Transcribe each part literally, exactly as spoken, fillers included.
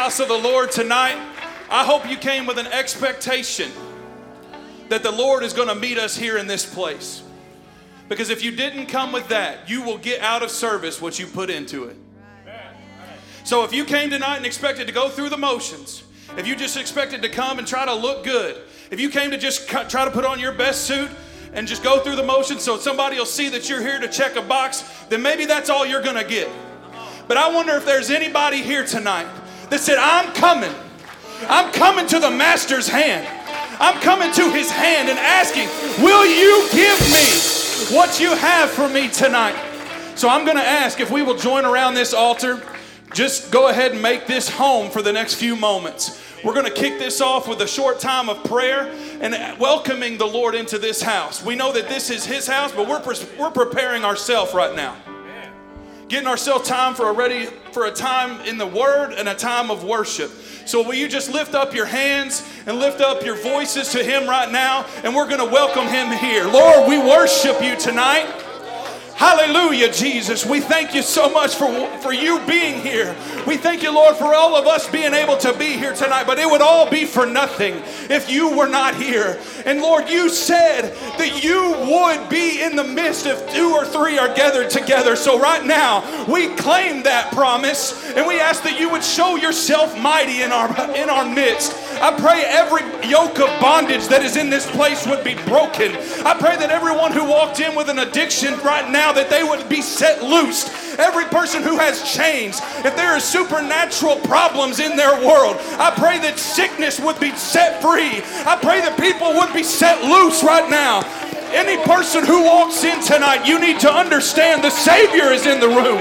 house of the Lord tonight, I hope you came with an expectation that the Lord is going to meet us here in this place. Because if you didn't come with that, you will get out of service what you put into it. So if you came tonight and expected to go through the motions, if you just expected to come and try to look good, if you came to just try to put on your best suit and just go through the motions so somebody will see that you're here to check a box, then maybe that's all you're going to get. But I wonder if there's anybody here tonight that said, I'm coming. I'm coming to the Master's hand. I'm coming to his hand and asking, will you give me what you have for me tonight? So I'm going to ask if we will join around this altar. Just go ahead and make this home for the next few moments. We're going to kick this off with a short time of prayer and welcoming the Lord into this house. We know that this is his house, but we're, pre- we're preparing ourselves right now. Getting ourselves time for a ready for a time in the Word and a time of worship. So will you just lift up your hands and lift up your voices to him right now, and we're going to welcome him here. Lord, we worship you tonight. Hallelujah, Jesus. We thank you so much for, for you being here. We thank you, Lord, for all of us being able to be here tonight. But it would all be for nothing if you were not here. And Lord, you said that you would be in the midst if two or three are gathered together. So right now, we claim that promise, and we ask that you would show yourself mighty in our, in our midst. I pray every yoke of bondage that is in this place would be broken. I pray that everyone who walked in with an addiction right now, that they would be set loose. Every person who has chains, if there are supernatural problems in their world, I pray that sickness would be set free. I pray that people would be set loose right now. Any person who walks in tonight, you need to understand the Savior is in the room.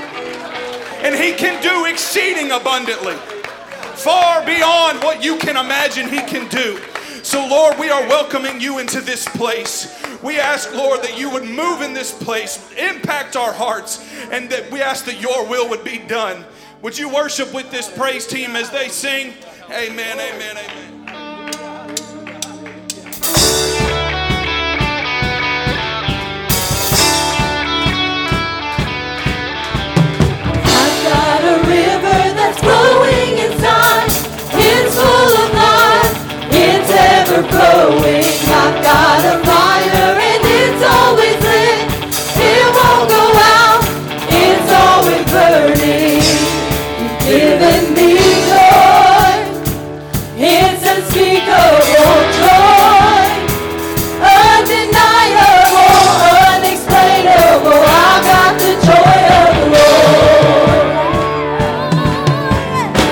And he can do exceeding abundantly, far beyond what you can imagine he can do. So Lord, we are welcoming you into this place. We ask, Lord, that you would move in this place, impact our hearts, and that we ask that your will would be done. Would you worship with this praise team as they sing? Amen, amen, amen. I've got a river that's flowing inside. It's full of life. It's ever growing. I've got a fire and it's always lit. It won't go out. It's always burning. You've given me joy. It's unspeakable joy. Undeniable, unexplainable. I've got the joy of the Lord.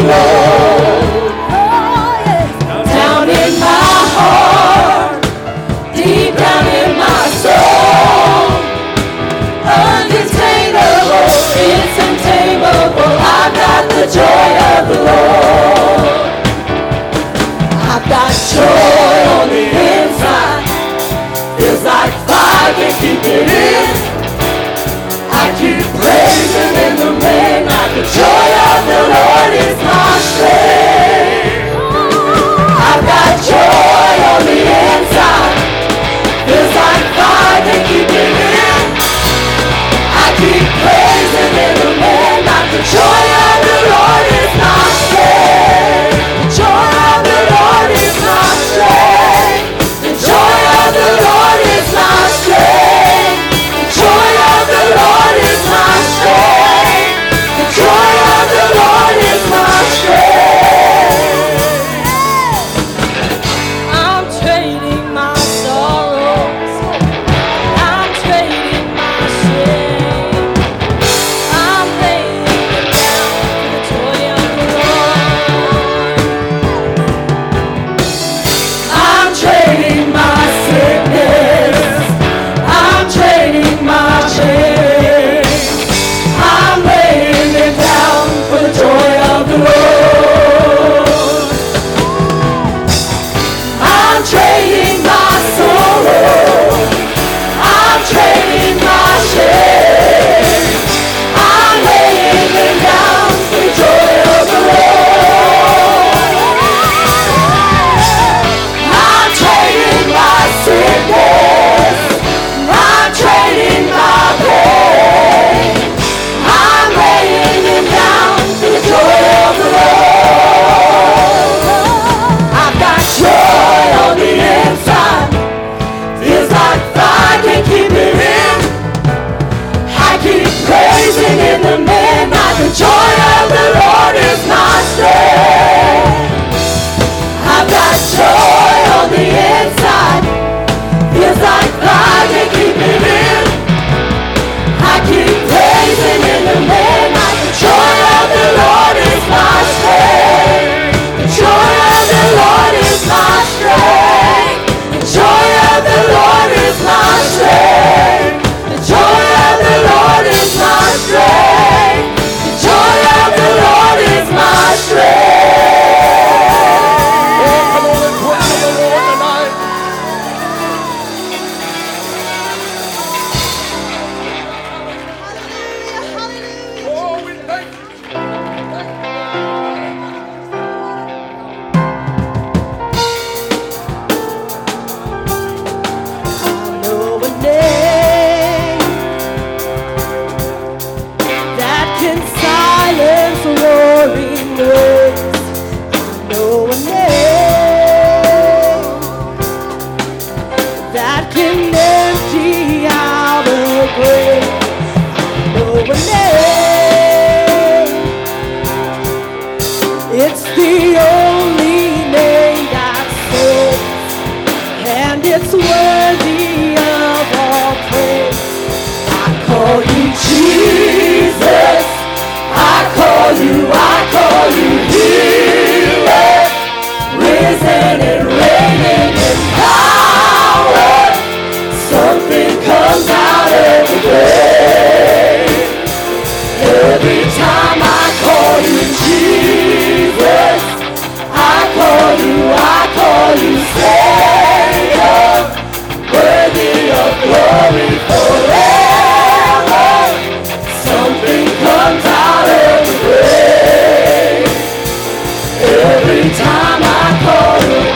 Lord. Down in my heart, deep down in my soul, uncontainable, it's untamable. I've got the joy of the Lord. I've got joy on the inside. Feels like fire can keep it in. I keep praising in the midnight. The joy of the Lord is my strength. I've got joy on the inside. Feels like fire can keep it in. I keep praising in the midnight. The joy of the Lord is my strength. The joy of the Lord is my strength. The joy of the Lord is my strength. The joy of the Lord is my strength. The joy of the Lord is my strength. I'm trading my sorrows. I'm trading my shame. I'm laying it down for the joy of the Lord. I'm trading my sickness. I'm trading my shame. I'm laying it down for the joy of the Lord. I'm trading my sorrow. I'm trading my shame. I'm laying it down for the joy of the Lord. I'm trading my sickness. I'm trading my pain. I'm laying it down for the joy of the Lord. I've got joy on the inside. Feels like fire can keep it in. I keep praising in the midnight. The joy of the Lord is my strength. I've got joy on the inside. Feels like fire can keep it in. I keep praising in the midnight. The joy of the Lord is my strength. The joy of the Lord is my strength. The joy of the Lord is my strength. The joy of the Lord is my strength. The joy of the Lord is my strength. Oh, come on and praise the Lord tonight. Oh, we thank you. know a name that can silence roaring waves. I know a name that can empty out a grave. I know a name. It's the only name that saves, and it's worthy of all praise. I call you Jesus. I call you, I call you healer, risen and reigning in power. Something comes out of the grave. Every time I call you Jesus, I call you, I call you Savior, worthy of glory forever. Something comes out of the grave. Every time I call you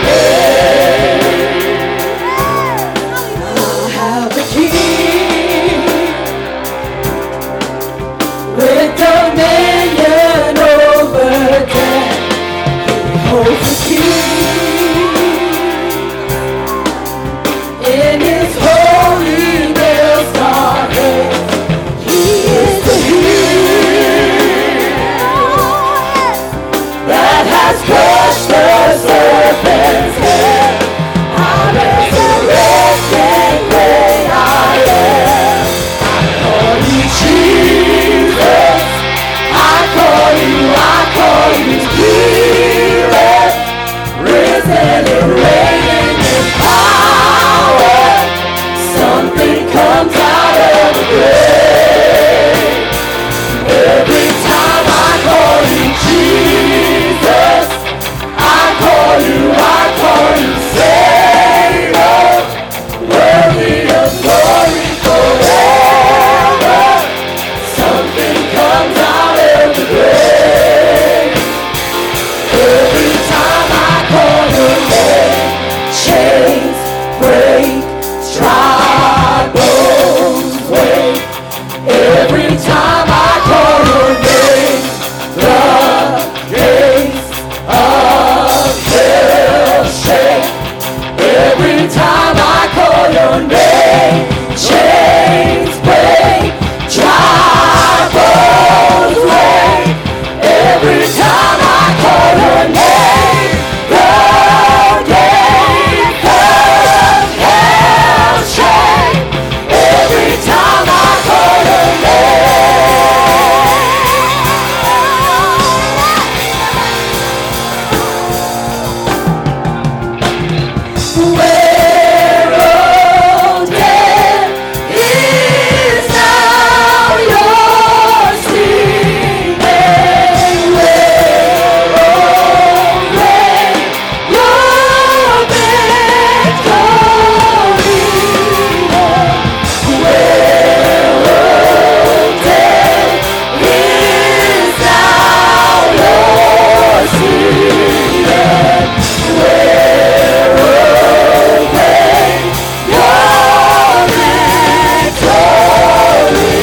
Every time I call your name, the gates of hell shake. Every time I call your name, chains break, dry bones break. Every time I call your name, the gates of hell shake. Every time I call your name. Where, oh, death is now your sting. Where, oh, grave, your victory. Where, oh, death is now your sting. Where, oh, grave, your victory.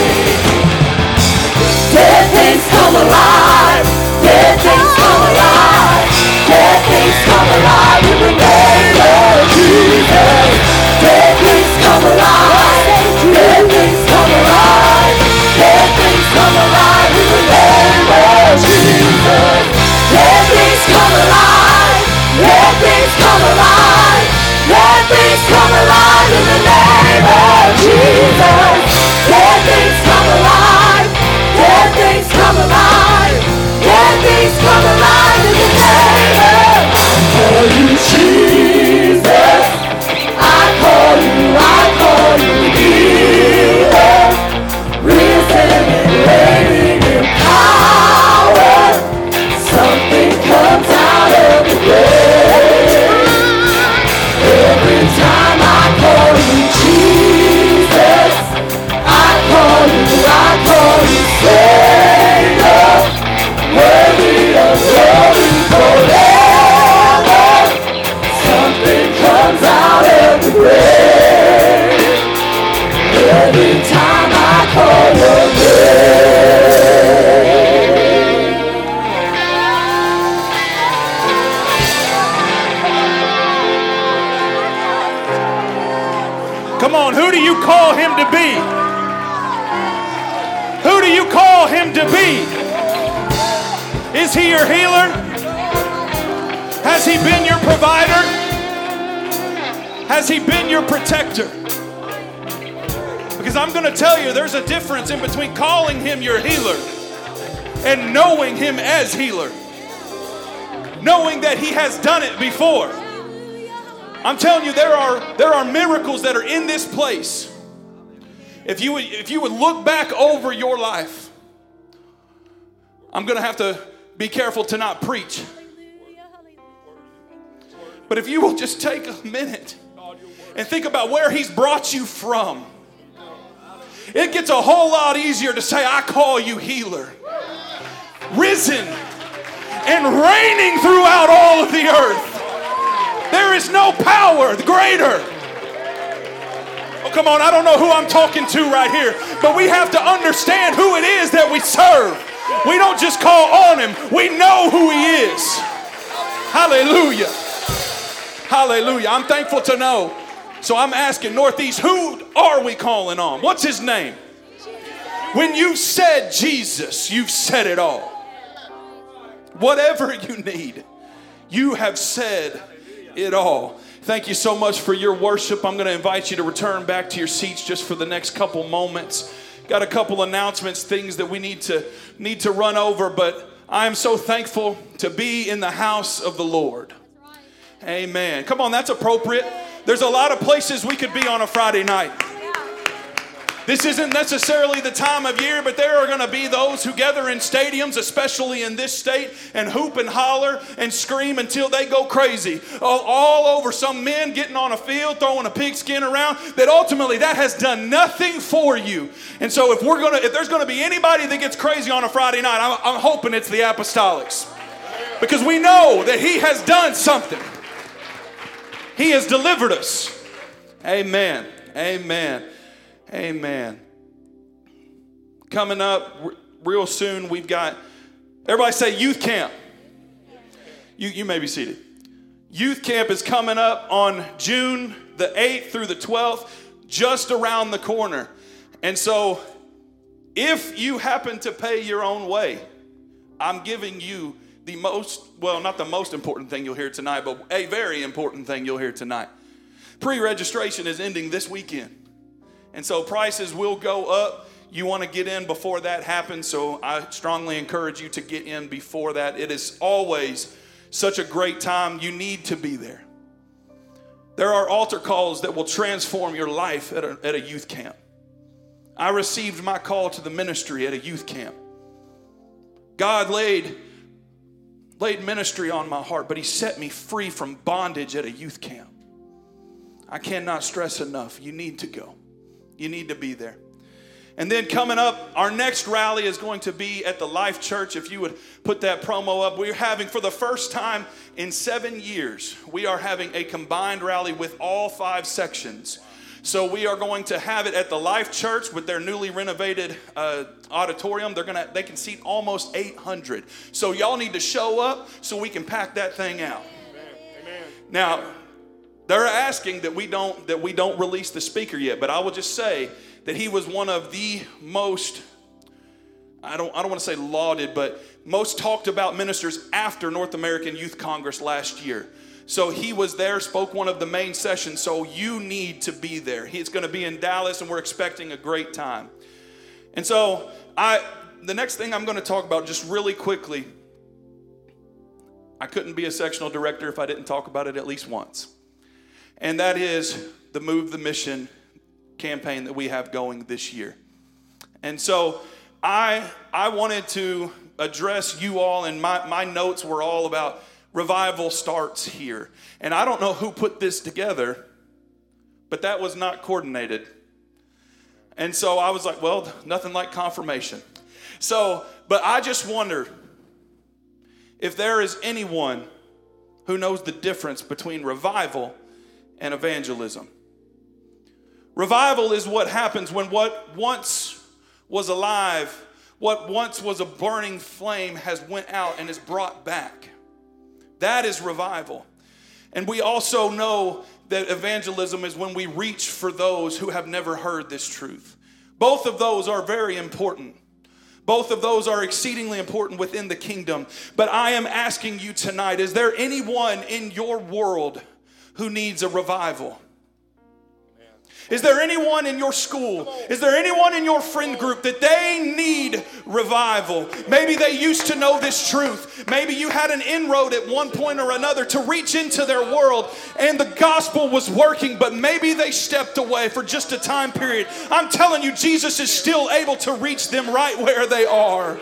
Dead things come alive. Dead things come alive. Dead things come alive in the name of Jesus. Dead things come alive. Dead things come alive. Dead things come alive in the name of Jesus. Dead things come alive. Dead things come alive. Dead things come alive in the name of Jesus. Dead things come alive. Dead things come alive. Dead things come alive in the name of I call you Jesus. I call you, I call you healer. Risen and reigning in power. Something comes out of the grave. Every time I call you Jesus, I call you, I call you Savior, worthy of glory forever. Something comes out of the grave. Every time I call your name. Come on, who do you call him to be? Who do you call him to be? Is he your healer? Has he been your provider? Has he been your protector? Because I'm going to tell you, there's a difference in between calling him your healer and knowing him as healer. Knowing that he has done it before. I'm telling you, there are there are miracles that are in this place. If you would, if you would look back over your life, I'm going to have to be careful to not preach. But if you will just take a minute and think about where he's brought you from, it gets a whole lot easier to say, I call you healer. Risen and reigning throughout all of the earth. There is no power greater. Oh, come on, I don't know who I'm talking to right here, but we have to understand who it is that we serve. We don't just call on him, we know who he is. Hallelujah. Hallelujah. I'm thankful to know. So I'm asking Northeast, who are we calling on? What's his name? When you said Jesus, you've said it all. Whatever you need, you have said it all. Thank you so much for your worship. I'm going to invite you to return back to your seats just for the next couple moments. Got a couple announcements, things that we need to need to run over, but I am so thankful to be in the house of the Lord. Amen. Come on, that's appropriate. There's a lot of places we could be on a Friday night. This isn't necessarily the time of year, but there are going to be those who gather in stadiums, especially in this state, and hoop and holler and scream until they go crazy. All, all over some men getting on a field, throwing a pigskin around, that ultimately that has done nothing for you. And so if we're going to, if there's going to be anybody that gets crazy on a Friday night, I'm, I'm hoping it's the Apostolics. Because we know that he has done something. He has delivered us. Amen. Amen. Amen. Coming up r- real soon, we've got, everybody say youth camp. You, you may be seated. Youth camp is coming up on June the eighth through the twelfth, just around the corner. And so if you happen to pay your own way, I'm giving you the most, well, not the most important thing you'll hear tonight, but a very important thing you'll hear tonight. Pre-registration is ending this weekend. And so prices will go up. You want to get in before that happens, so I strongly encourage you to get in before that. It is always such a great time. You need to be there. There are altar calls that will transform your life at a, at a youth camp. I received my call to the ministry at a youth camp. God laid, laid ministry on my heart, but he set me free from bondage at a youth camp. I cannot stress enough, you need to go. You need to be there. And then coming up, our next rally is going to be at the Life Church. If you would put that promo up. We're having, for the first time in seven years, we are having a combined rally with all five sections. So we are going to have it at the Life Church with their newly renovated uh, auditorium. They're gonna, they can seat almost eight hundred. So y'all need to show up so we can pack that thing out. Amen. Now, they're asking that we don't that we don't release the speaker yet, but I will just say that he was one of the most, I don't I don't want to say lauded, but most talked about ministers after North American Youth Congress last year. So he was there, spoke one of the main sessions, so you need to be there. He's going to be in Dallas, and we're expecting a great time. And so I, the next thing I'm going to talk about just really quickly, I couldn't be a sectional director if I didn't talk about it at least once. And that is the Move the Mission campaign that we have going this year. And so I I wanted to address you all, and my, my notes were all about revival starts here. And I don't know who put this together, but that was not coordinated. And so I was like, well, nothing like confirmation. So, but I just wonder if there is anyone who knows the difference between revival and evangelism. Revival is what happens when what once was alive, what once was a burning flame has went out and is brought back. That is revival. And we also know that evangelism is when we reach for those who have never heard this truth. Both of those are very important. Both of those are exceedingly important within the kingdom. But I am asking you tonight, is there anyone in your world who needs a revival? Is there anyone in your school? Is there anyone in your friend group that they need revival? Maybe they used to know this truth. Maybe you had an inroad at one point or another to reach into their world and the gospel was working, but maybe they stepped away for just a time period. I'm telling you, Jesus is still able to reach them right where they are.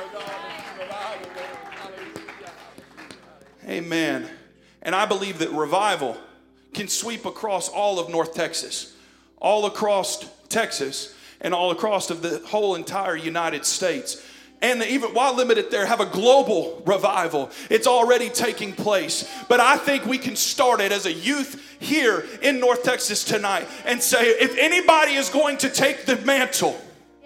Amen. And I believe that revival can sweep across all of North Texas, all across Texas, and all across of the whole entire United States. And even while limited there, have a global revival. It's already taking place. But I think we can start it as a youth here in North Texas tonight and say, if anybody is going to take the mantle,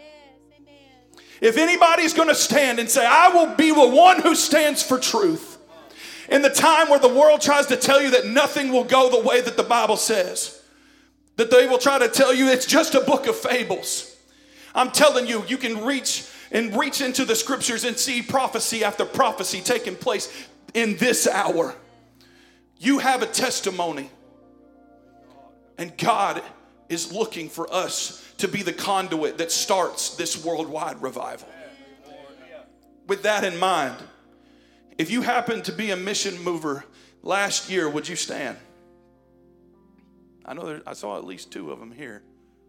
if anybody's going to stand and say, I will be the one who stands for truth, in the time where the world tries to tell you that nothing will go the way that the Bible says, that they will try to tell you it's just a book of fables, I'm telling you, you can reach and reach into the scriptures and see prophecy after prophecy taking place in this hour. You have a testimony, and God is looking for us to be the conduit that starts this worldwide revival. With that in mind, if you happen to be a mission mover last year, would you stand? I know there, I saw at least two of them here.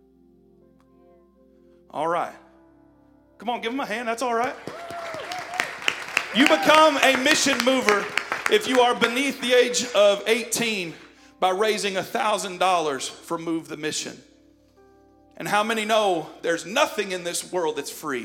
All right. Come on, give them a hand. That's all right. You become a mission mover if you are beneath the age of eighteen by raising one thousand dollars for Move the Mission. And how many know there's nothing in this world that's free?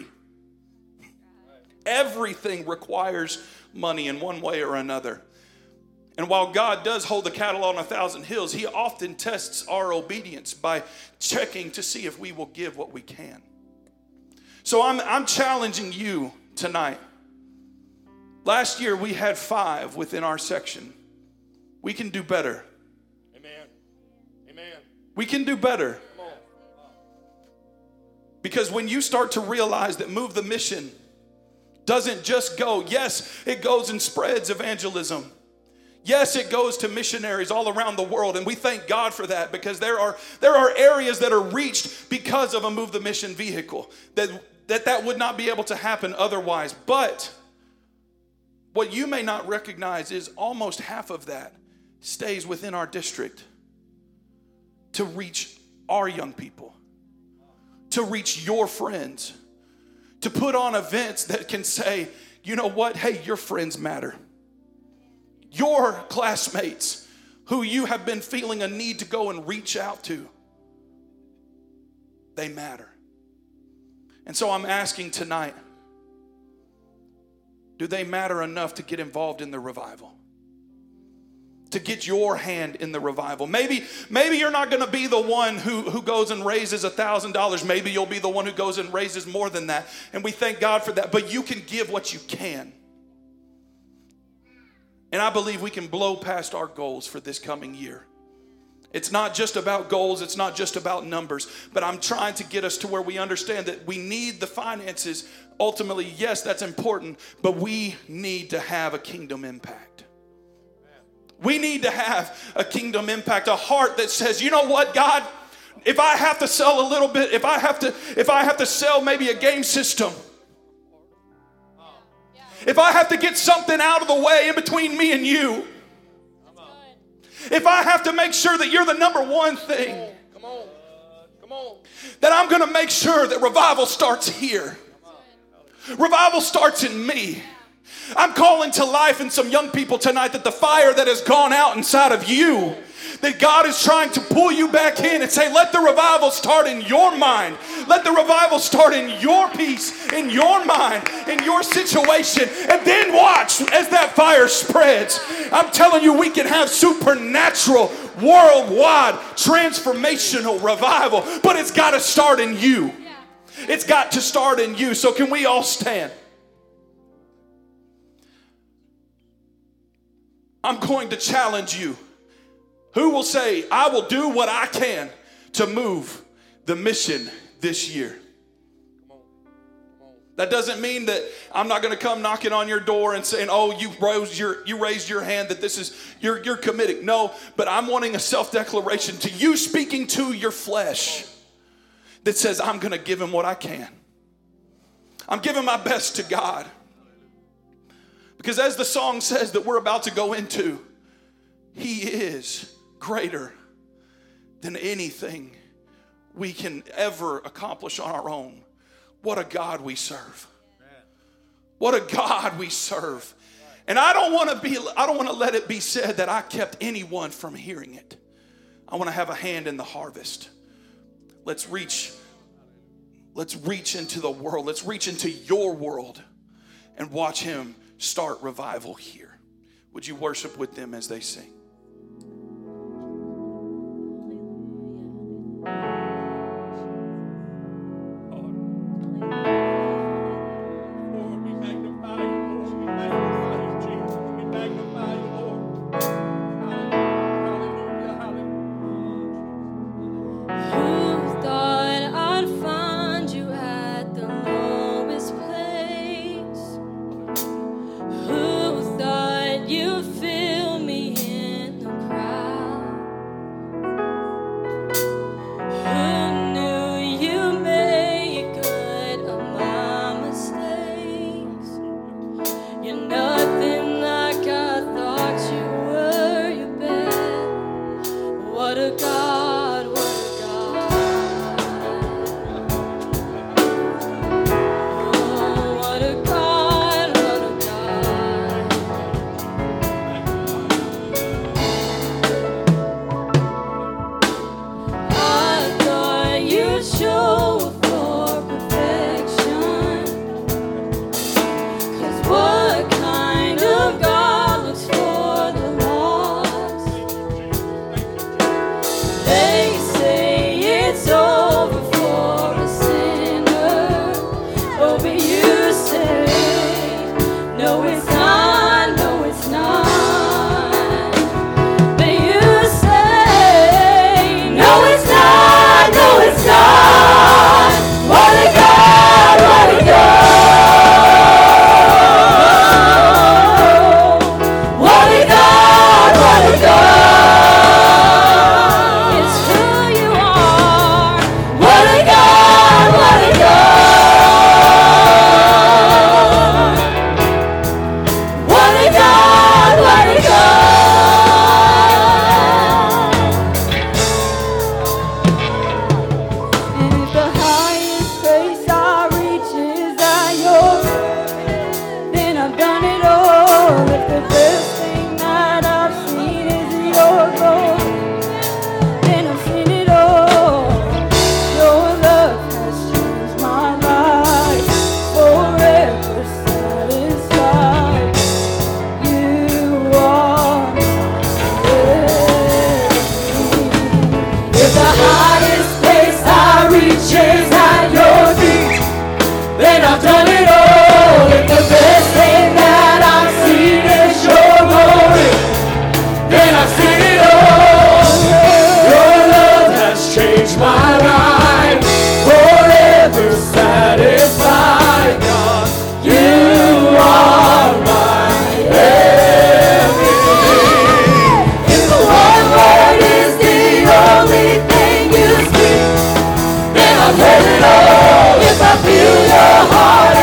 Everything requires money in one way or another. And while God does hold the cattle on a thousand hills, he often tests our obedience by checking to see if we will give what we can. So I'm, I'm challenging you tonight. Last year we had five within our section. We can do better. Amen. Amen. We can do better. Because when you start to realize that Move the Mission doesn't just go, yes, it goes and spreads evangelism. Yes, it goes to missionaries all around the world, and we thank God for that, because there are there are areas that are reached because of a Move the Mission vehicle, that that, that would not be able to happen otherwise. But what you may not recognize is almost half of that stays within our district to reach our young people, to reach your friends, to put on events that can say, you know what, hey, your friends matter. Your classmates who you have been feeling a need to go and reach out to, they matter. And so I'm asking tonight, do they matter enough to get involved in the revival? To get your hand in the revival. Maybe, maybe you're not going to be the one who, who goes and raises a thousand dollars. Maybe you'll be the one who goes and raises more than that. And we thank God for that. But you can give what you can. And I believe we can blow past our goals for this coming year. It's not just about goals. It's not just about numbers. But I'm trying to get us to where we understand that we need the finances. Ultimately, yes, that's important. But we need to have a kingdom impact. We need to have a kingdom impact, a heart that says, you know what, God, if I have to sell a little bit, if I have to, if I have to sell maybe a game system, if I have to get something out of the way in between me and you, if I have to make sure that you're the number one thing, Come on. Come on. that I'm going to make sure that revival starts here. Revival starts in me. I'm calling to life in some young people tonight that the fire that has gone out inside of you, that God is trying to pull you back in and say, let the revival start in your mind. Let the revival start in your peace, in your mind, in your situation. And then watch as that fire spreads. I'm telling you, we can have supernatural, worldwide, transformational revival. But it's got to start in you. It's got to start in you. So can we all stand? I'm going to challenge you. Who will say, I will do what I can to move the mission this year? That doesn't mean that I'm not going to come knocking on your door and saying, oh, you rose your, you raised your hand that this is, you're, you're committing. No, but I'm wanting a self-declaration to you, speaking to your flesh, that says, I'm going to give him what I can. I'm giving my best to God. Because as the song says that we're about to go into, he is greater than anything we can ever accomplish on our own. What a God we serve. What a God we serve. And I don't want to be, I don't want to let it be said that I kept anyone from hearing it. I want to have a hand in the harvest. Let's reach, let's reach into the world. Let's reach into your world and watch him start revival here. Would you worship with them as they sing? Who thought you'd fill me in? then I've done it all. If the best thing that I've seen is your glory, then I've seen it all. Your love has changed my life, forever satisfied, God. You are my everything. If the one word is the only thing you speak, then I've heard it all. If I feel your heart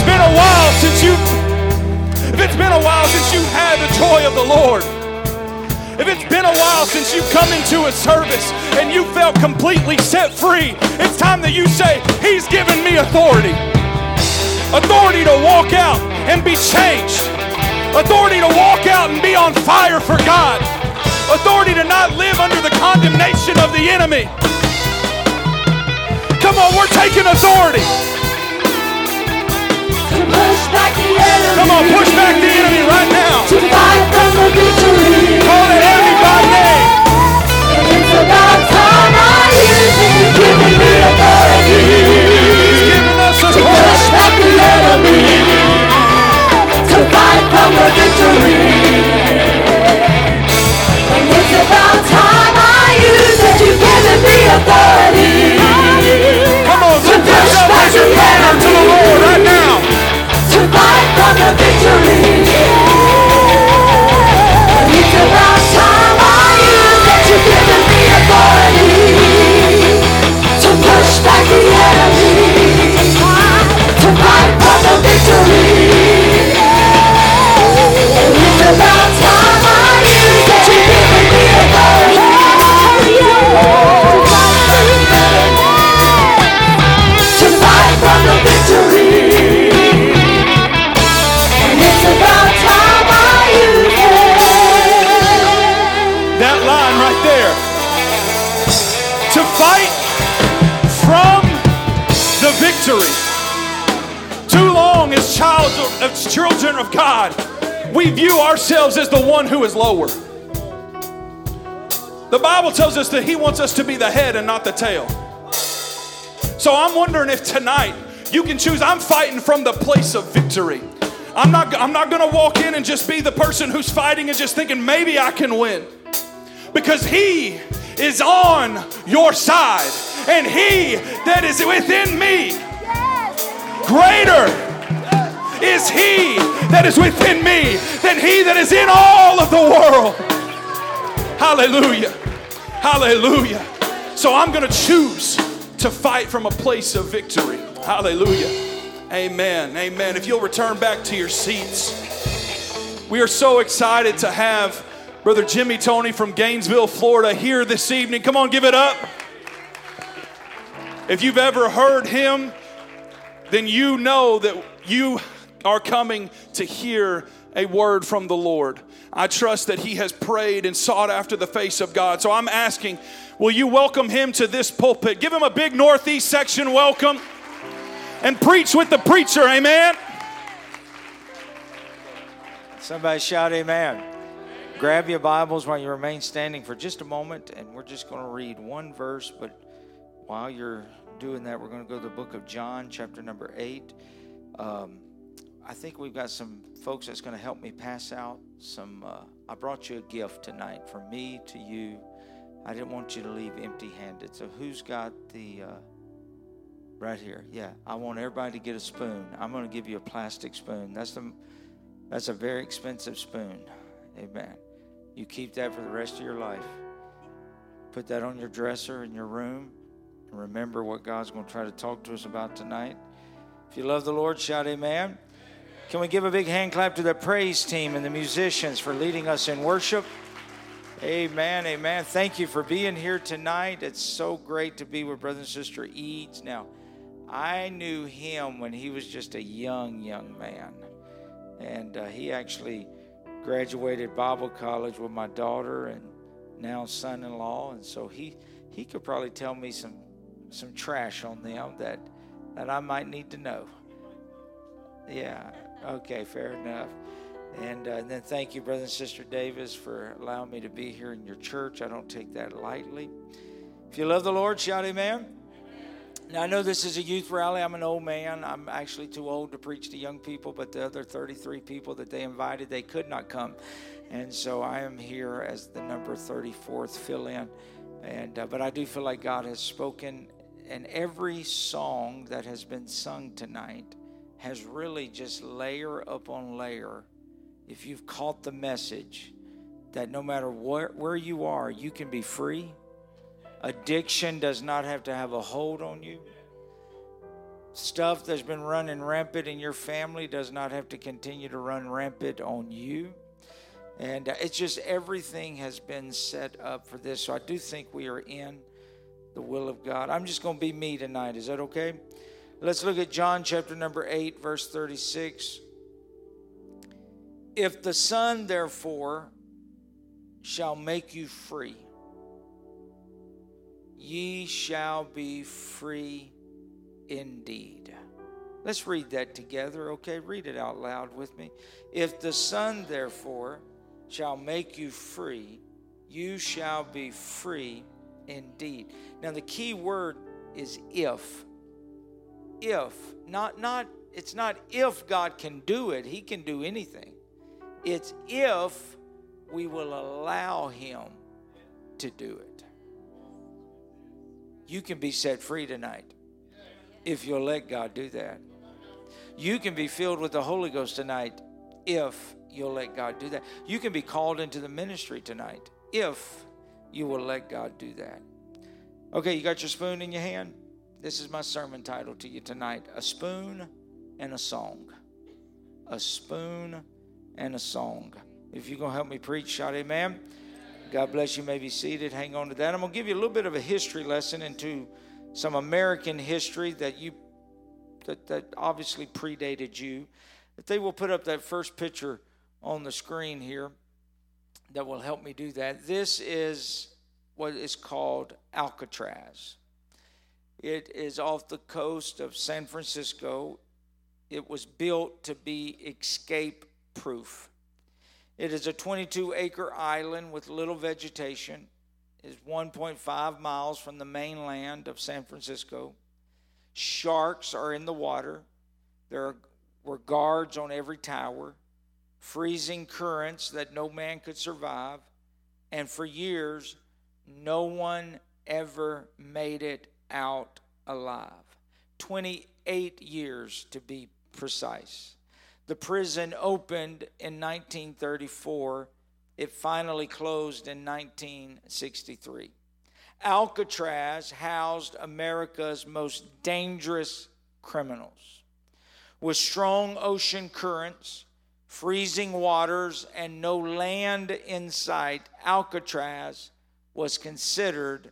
it's been a while since you, if it's been a while since you've had the joy of the Lord, if it's been a while since you've come into a service and you felt completely set free, it's time that you say, He's given me authority. Authority to walk out and be changed. Authority to walk out and be on fire for God. Authority to not live under the condemnation of the enemy. Come on, we're taking authority. To push back the enemy. Come on, push back the enemy right now. To fight from the victory. Call that enemy by name. And it's about time I use it. You've given me authority. He's given us To authority. push back the enemy. To fight from the victory. And it's about time I use it. You've given me authority. Come on, lift yourself as your partner to the Lord right now. To fight from the victory. And it's about time I use it. You've given me authority. To push back the enemy. To fight from the victory. And it's about time I use it. You've given me authority. To fight from the victory. And it's about time I use it. That line right there. To fight from the victory. Too long as child, as children of God, we view ourselves as the one who is lower. The Bible tells us that He wants us to be the head and not the tail. So I'm wondering if tonight you can choose, I'm fighting from the place of victory. I'm not, I'm not going to walk in and just be the person who's fighting and just thinking maybe I can win. Because He is on your side. And He that is within me, greater is He that is within me than he that is in all of the world. Hallelujah. Hallelujah. So I'm going to choose to fight from a place of victory. Hallelujah. Amen. Amen. If you'll return back to your seats. We are so excited to have Brother Jimmy Tony from Gainesville, Florida here this evening. Come on, give it up. If you've ever heard him, then you know that you are coming to hear a word from the Lord. I trust that he has prayed and sought after the face of God. So I'm asking, will you welcome him to this pulpit? Give him a big Northeast section welcome and preach with the preacher, amen? Somebody shout amen. Grab your Bibles while you remain standing for just a moment, and we're just going to read one verse, but while you're doing that, we're going to go to the book of John, chapter number eight. Um, I think we've got some folks that's going to help me pass out some. Uh, I brought you a gift tonight from me to you. I didn't want you to leave empty-handed. So who's got the, uh, right here? Yeah, I want everybody to get a spoon. I'm going to give you a plastic spoon. That's the, that's a very expensive spoon. Amen. You keep that for the rest of your life. Put that on your dresser in your room. And remember what God's going to try to talk to us about tonight. If you love the Lord, shout amen. Can we give a big hand clap to the praise team and the musicians for leading us in worship? Amen, amen. Thank you for being here tonight. It's so great to be with Brother and Sister Eads. Now, I knew him when he was just a young, young man. And uh, he actually graduated Bible college with my daughter and now son-in-law. And so he, he could probably tell me some, some trash on them that, that I might need to know. Yeah, okay, fair enough. And, uh, and then thank you, Brother and Sister Davis, for allowing me to be here in your church. I don't take that lightly. If you love the Lord, shout amen. Now, I know this is a youth rally. I'm an old man. I'm actually too old to preach to young people, but the other thirty-three people that they invited, they could not come. And so I am here as the number thirty-fourth fill-in. And uh, but I do feel like God has spoken, and every song that has been sung tonight has really just layer upon layer. If you've caught the message that no matter where, where you are, you can be free. Addiction does not have to have a hold on you. Stuff that's been running rampant in your family does not have to continue to run rampant on you. And uh, it's just everything has been set up for this. So I do think we are in the will of God. I'm just going to be me tonight. Is that okay? Let's look at John chapter number eight, verse thirty-six. If the Son, therefore, shall make you free, ye shall be free indeed. Let's read that together, okay? Read it out loud with me. If the Son, therefore, shall make you free, you shall be free indeed. Now, the key word is if. If. Not, not, it's not if God can do it. He can do anything. It's if we will allow Him to do it. You can be set free tonight if you'll let God do that. You can be filled with the Holy Ghost tonight if you'll let God do that. You can be called into the ministry tonight if you will let God do that. Okay, you got your spoon in your hand? This is my sermon title to you tonight. A spoon and a song. A spoon and a song. If you're going to help me preach, shout amen. God bless you. You may be seated. Hang on to that. I'm going to give you a little bit of a history lesson into some American history that you that, that obviously predated you. If they will put up that first picture on the screen here, that will help me do that. This is what is called Alcatraz. It is off the coast of San Francisco. It was built to be escape-proof. It is a twenty-two acre island with little vegetation. It is one point five miles from the mainland of San Francisco. Sharks are in the water. There were guards on every tower. Freezing currents that no man could survive. And for years, no one ever made it out alive. twenty-eight years to be precise. The prison opened in nineteen thirty-four. It finally closed in nineteen sixty-three. Alcatraz housed America's most dangerous criminals. With strong ocean currents, freezing waters, and no land in sight, Alcatraz was considered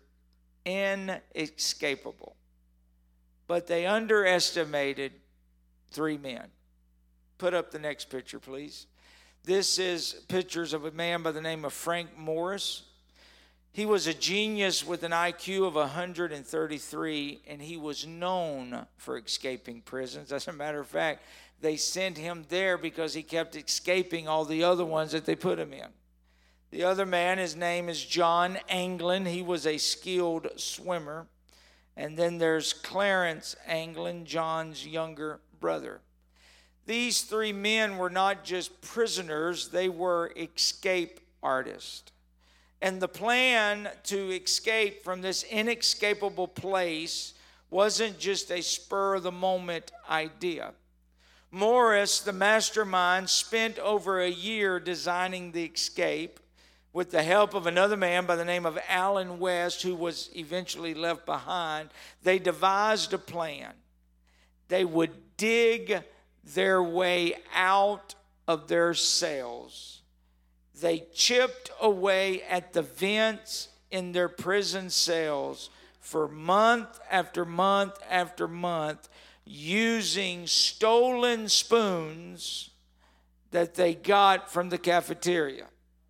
inescapable. But they underestimated three men. Put up the next picture, please. This is pictures of a man by the name of Frank Morris. He was a genius with an I Q of one hundred thirty-three, and he was known for escaping prisons. As a matter of fact, they sent him there because he kept escaping all the other ones that they put him in. The other man, his name is John Anglin. He was a skilled swimmer. And then there's Clarence Anglin, John's younger brother. These three men were not just prisoners, they were escape artists. And the plan to escape from this inescapable place wasn't just a spur-of-the-moment idea. Morris, the mastermind, spent over a year designing the escape with the help of another man by the name of Allen West, who was eventually left behind. They devised a plan. They would dig their way out of their cells. They chipped away at the vents in their prison cells for month after month after month, using stolen spoons that they got from the cafeteria.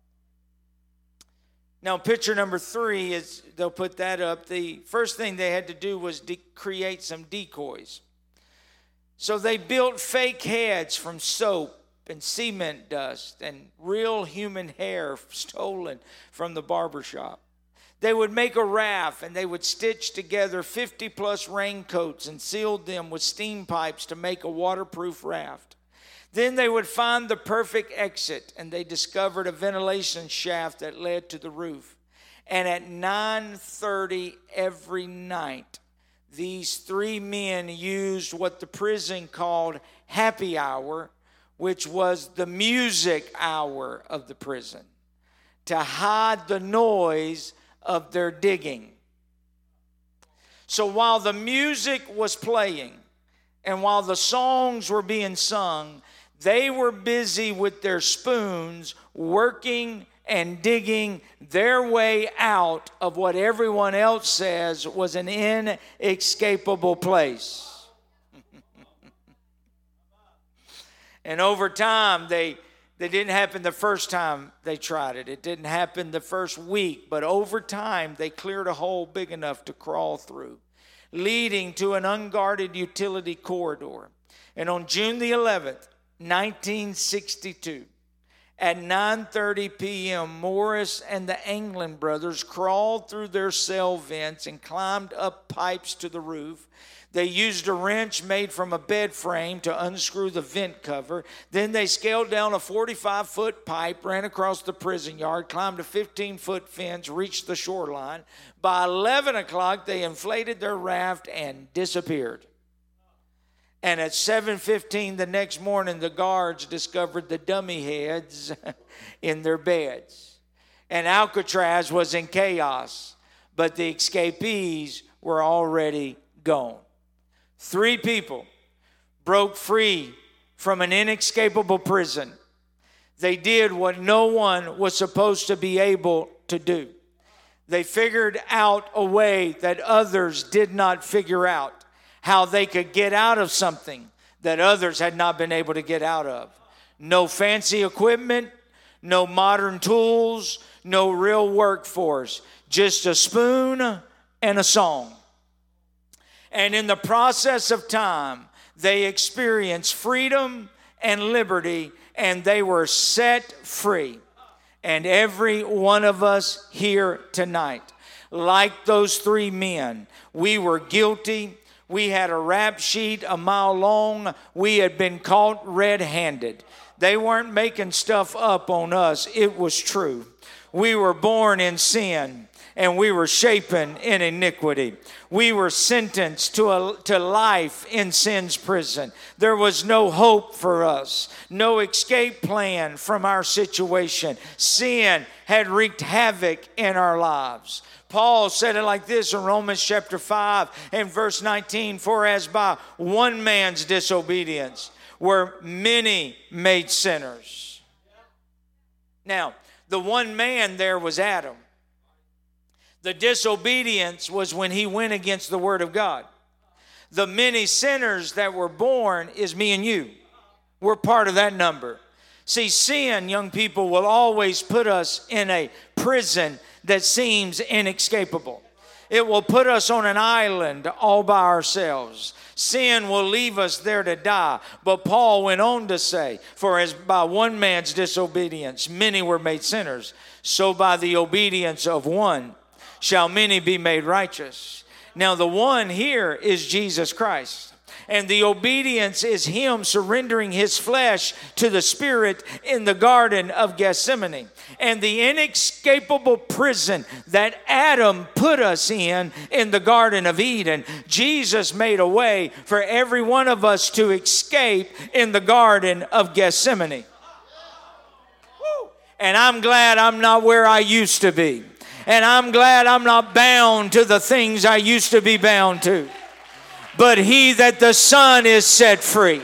Now, picture number three is, they'll put that up. The first thing they had to do was de- create some decoys. So they built fake heads from soap and cement dust and real human hair stolen from the barber shop. They would make a raft and they would stitch together fifty plus raincoats and sealed them with steam pipes to make a waterproof raft. Then they would find the perfect exit, and they discovered a ventilation shaft that led to the roof. And at nine thirty every night, these three men used what the prison called happy hour, which was the music hour of the prison, to hide the noise of their digging. So while the music was playing, And while the songs were being sung, they were busy with their spoons working and digging their way out of what everyone else says was an inescapable place. And over time, they, they didn't happen the first time they tried it. It didn't happen the first week. But over time, they cleared a hole big enough to crawl through, leading to an unguarded utility corridor. And on June the eleventh, nineteen sixty-two, at nine thirty p.m., Morris and the Anglin brothers crawled through their cell vents and climbed up pipes to the roof. They used a wrench made from a bed frame to unscrew the vent cover. Then they scaled down a forty-five foot pipe, ran across the prison yard, climbed a fifteen foot fence, reached the shoreline. By eleven o'clock, they inflated their raft and disappeared. And at seven fifteen the next morning, the guards discovered the dummy heads in their beds. And Alcatraz was in chaos, but the escapees were already gone. Three people broke free from an inescapable prison. They did what no one was supposed to be able to do. They figured out a way that others did not figure out, how they could get out of something that others had not been able to get out of. No fancy equipment, no modern tools, no real workforce, just a spoon and a song. And in the process of time, they experienced freedom and liberty, and they were set free. And every one of us here tonight, like those three men, we were guilty. We had a rap sheet a mile long. We had been caught red-handed. They weren't making stuff up on us. It was true. We were born in sin, and we were shapen in iniquity. We were sentenced to, a, to life in sin's prison. There was no hope for us, no escape plan from our situation. Sin had wreaked havoc in our lives. Paul said it like this in Romans chapter five and verse nineteen, for as by one man's disobedience were many made sinners. Now, the one man there was Adam. The disobedience was when he went against the word of God. The many sinners that were born is me and you. We're part of that number. See, sin, young people, will always put us in a prison that seems inescapable. It will put us on an island all by ourselves. Sin will leave us there to die. But Paul went on to say, for as by one man's disobedience many were made sinners, so by the obedience of one shall many be made righteous. Now the one here is Jesus Christ. And the obedience is him surrendering his flesh to the Spirit in the Garden of Gethsemane. And the inescapable prison that Adam put us in, in the Garden of Eden, Jesus made a way for every one of us to escape in the Garden of Gethsemane. Woo. And I'm glad I'm not where I used to be. And I'm glad I'm not bound to the things I used to be bound to. But he that the Son is set free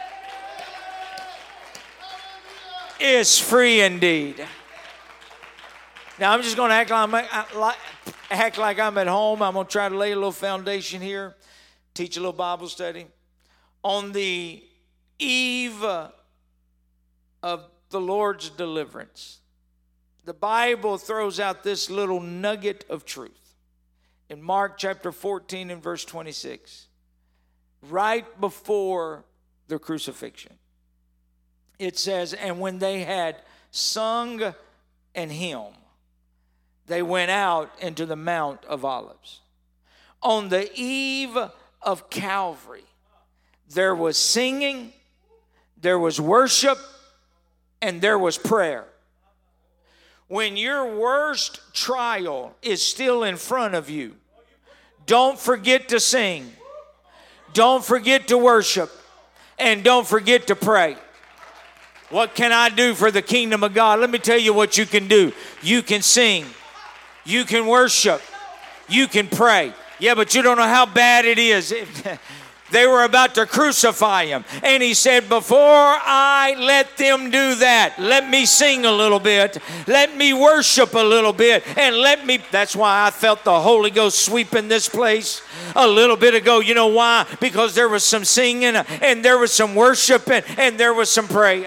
is free indeed. Now I'm just going to act like, act like I'm at home. I'm going to try to lay a little foundation here, teach a little Bible study. On the eve of the Lord's deliverance, the Bible throws out this little nugget of truth. In Mark chapter fourteen and verse twenty-six, right before the crucifixion, it says, and when they had sung an hymn, they went out into the Mount of Olives. On the eve of Calvary, there was singing, there was worship, and there was prayer. When your worst trial is still in front of you, don't forget to sing. Don't forget to worship. And don't forget to pray. What can I do for the kingdom of God? Let me tell you what you can do. You can sing. You can worship. You can pray. Yeah, but you don't know how bad it is. They were about to crucify him. And he said, before I let them do that, let me sing a little bit. Let me worship a little bit. And let me, that's why I felt the Holy Ghost sweeping this place a little bit ago. You know why? Because there was some singing and there was some worshiping and there was some praying.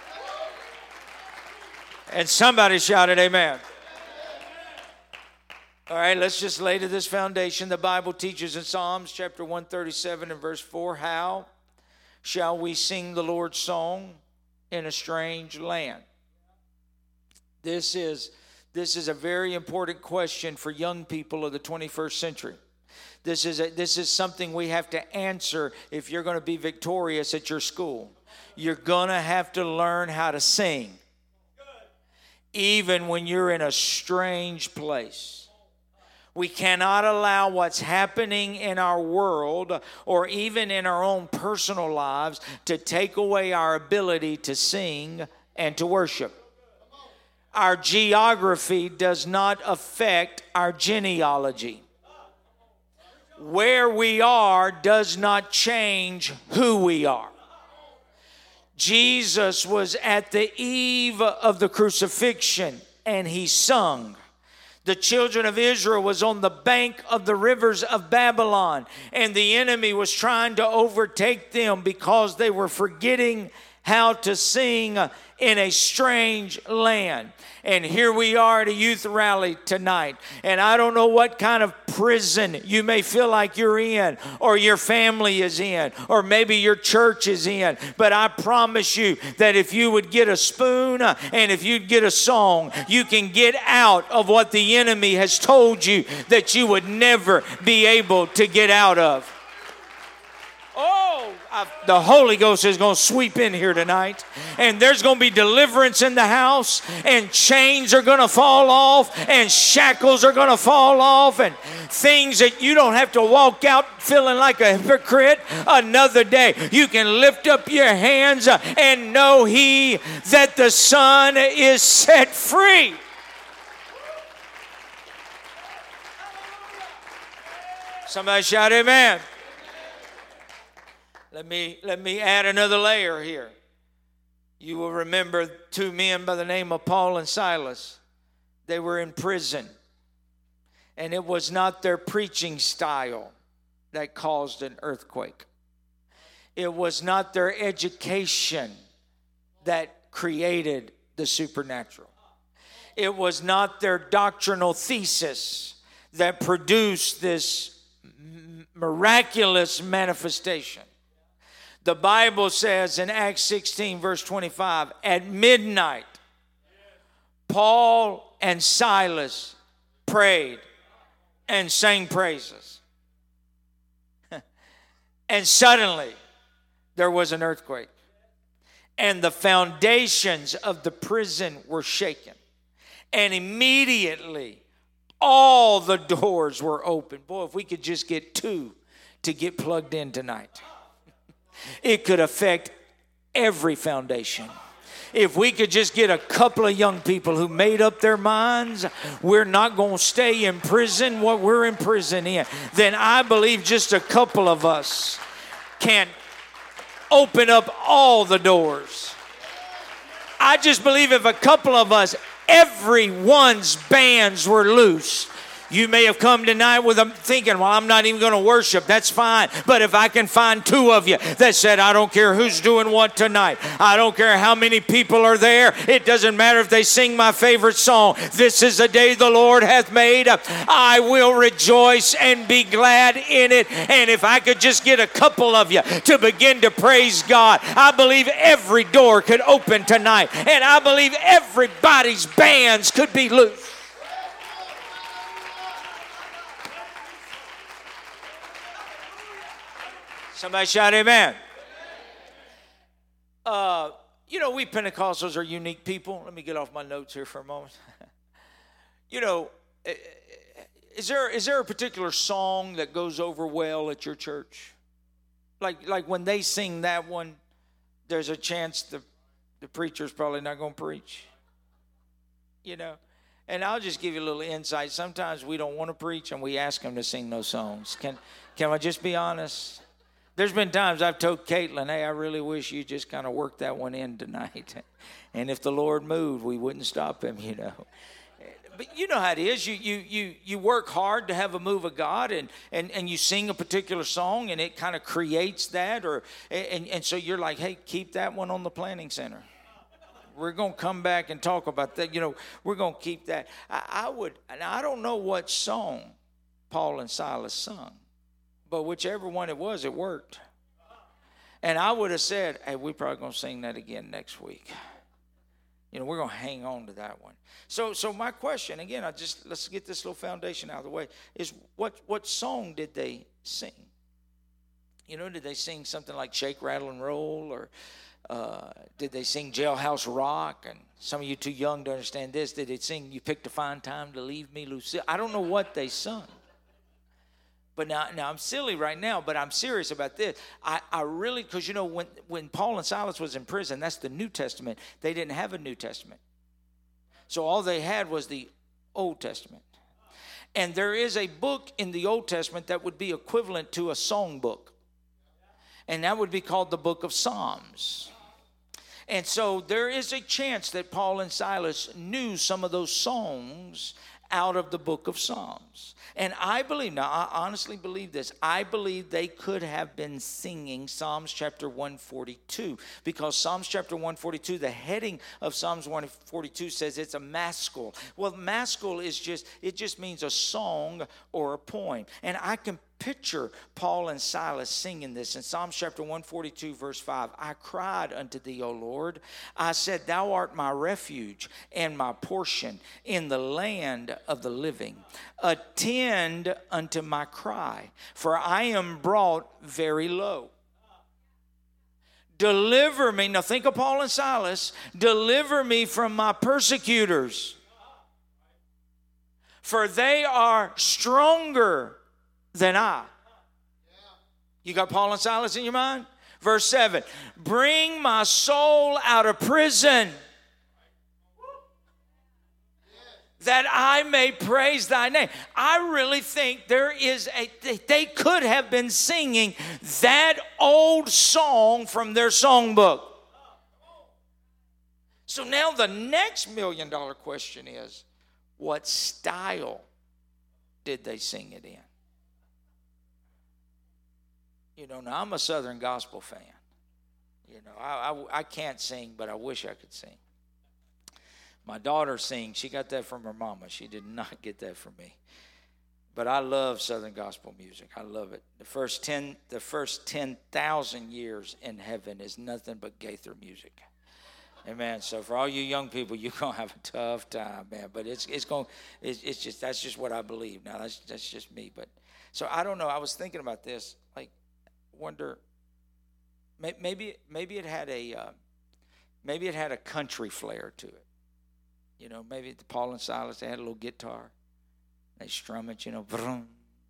And somebody shouted amen. All right, let's just lay to this foundation. The Bible teaches in Psalms chapter one thirty-seven and verse four, how shall we sing the Lord's song in a strange land? This is, this is a very important question for young people of the twenty-first century. This is, a, this is something we have to answer if you're going to be victorious at your school. You're going to have to learn how to sing, even when you're in a strange place. We cannot allow what's happening in our world or even in our own personal lives to take away our ability to sing and to worship. Our geography does not affect our genealogy. Where we are does not change who we are. Jesus was at the eve of the crucifixion and he sung. The children of Israel was on the bank of the rivers of Babylon, and the enemy was trying to overtake them because they were forgetting how to sing in a strange land. And here we are at a youth rally tonight. And I don't know what kind of prison you may feel like you're in, or your family is in, or maybe your church is in. But I promise you that if you would get a spoon and if you'd get a song, you can get out of what the enemy has told you that you would never be able to get out of. Oh, I've, the Holy Ghost is going to sweep in here tonight. And there's going to be deliverance in the house. And chains are going to fall off. And shackles are going to fall off. And things that you don't have to walk out feeling like a hypocrite another day. You can lift up your hands and know he that the Son is set free. Somebody shout amen. Let me, let me add another layer here. You will remember two men by the name of Paul and Silas. They were in prison. And it was not their preaching style that caused an earthquake. It was not their education that created the supernatural. It was not their doctrinal thesis that produced this miraculous manifestation. The Bible says in Acts sixteen, verse twenty-five, at midnight, Paul and Silas prayed and sang praises. And suddenly, there was an earthquake. And the foundations of the prison were shaken. And immediately, all the doors were open. Boy, if we could just get two to get plugged in tonight. It could affect every foundation. If we could just get a couple of young people who made up their minds, we're not going to stay in prison what we're in prison in, then I believe just a couple of us can open up all the doors. I just believe if a couple of us, everyone's bands were loose. You may have come tonight with them thinking, well, I'm not even going to worship. That's fine. But if I can find two of you that said, I don't care who's doing what tonight. I don't care how many people are there. It doesn't matter if they sing my favorite song. This is the day the Lord hath made. I will rejoice and be glad in it. And if I could just get a couple of you to begin to praise God, I believe every door could open tonight. And I believe everybody's bands could be loose. Somebody shout amen. Uh, you know, we Pentecostals are unique people. Let me get off my notes here for a moment. You know, is there is there a particular song that goes over well at your church? Like like when they sing that one, there's a chance the, the preacher's probably not going to preach. You know? And I'll just give you a little insight. Sometimes we don't want to preach and we ask them to sing those songs. Can, can I just be honest? There's been times I've told Caitlin, hey, I really wish you just kind of worked that one in tonight. And if the Lord moved, we wouldn't stop him, you know. But you know how it is. You you you you work hard to have a move of God, and and, and you sing a particular song, and it kind of creates that. Or and, and so you're like, hey, keep that one on the planning center. We're going to come back and talk about that. You know, we're going to keep that. I, I would, and I don't know what song Paul and Silas sung, but whichever one it was, it worked. And I would have said, hey, we're probably going to sing that again next week. You know, we're going to hang on to that one. So so my question, again, I just, let's get this little foundation out of the way, is what, what song did they sing? You know, did they sing something like Shake, Rattle, and Roll? Or uh, did they sing Jailhouse Rock? And some of you too young to understand this. Did they sing You Picked a Fine Time to Leave Me, Lucille? I don't know what they sung. But now, now I'm silly right now, but I'm serious about this. I, I really, because, you know, when, when Paul and Silas was in prison, that's the New Testament. They didn't have a New Testament. So all they had was the Old Testament. And there is a book in the Old Testament that would be equivalent to a song book. And that would be called the Book of Psalms. And so there is a chance that Paul and Silas knew some of those songs out of the Book of Psalms. And I believe, now I honestly believe this, I believe they could have been singing Psalms chapter one forty-two, because Psalms chapter one forty-two, the heading of Psalms one forty-two says it's a maskil. Well, maskil is just, it just means a song or a poem. And I can picture Paul and Silas singing this in Psalms chapter one forty-two, verse five. I cried unto thee, O Lord. I said, thou art my refuge and my portion in the land of the living. Attend unto my cry, for I am brought very low. Deliver me. Now think of Paul and Silas. Deliver me from my persecutors, for they are stronger than I. You got Paul and Silas in your mind? Verse seven, bring my soul out of prison, that I may praise thy name. I really think there is a, they could have been singing that old song from their songbook. So now the next million dollar question is, what style did they sing it in? You know, now I'm a Southern gospel fan. You know, I, I, I can't sing, but I wish I could sing. My daughter sings. She got that from her mama. She did not get that from me. But I love Southern gospel music. I love it. The first ten, the first ten thousand years in heaven is nothing but Gaither music. Amen. So for all you young people, you're gonna have a tough time, man. But it's it's going it's, it's just that's just what I believe. Now that's that's just me. But so I don't know. I was thinking about this. Like, wonder maybe maybe it had a uh, maybe it had a country flair to it. You know, maybe the Paul and Silas, they had a little guitar. They strum it, you know. Vroom.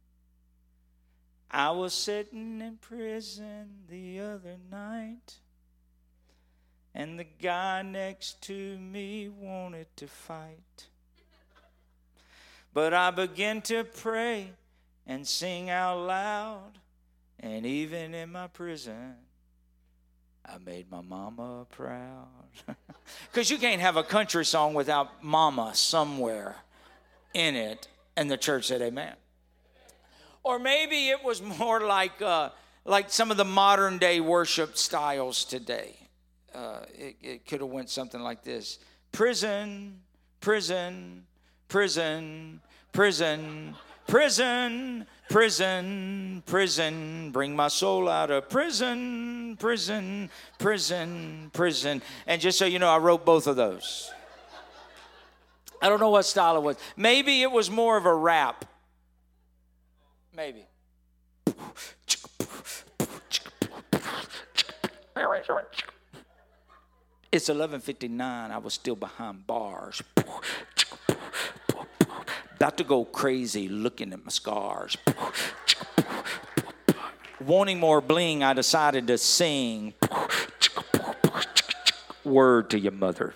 I was sitting in prison the other night, and the guy next to me wanted to fight. But I began to pray and sing out loud, and even in my prison, I made my mama proud. Because you can't have a country song without mama somewhere in it. And the church said amen. Or maybe it was more like uh, like some of the modern day worship styles today. Uh, it it could have went something like this. Prison, prison, prison, prison, prison, prison, prison, bring my soul out of prison, prison, prison, prison. And just so you know, I wrote both of those. I don't know what style it was. Maybe it was more of a rap. Maybe. It's eleven fifty-nine. I was still behind bars. About to go crazy looking at my scars. Wanting more bling, I decided to sing Word to Your Mother.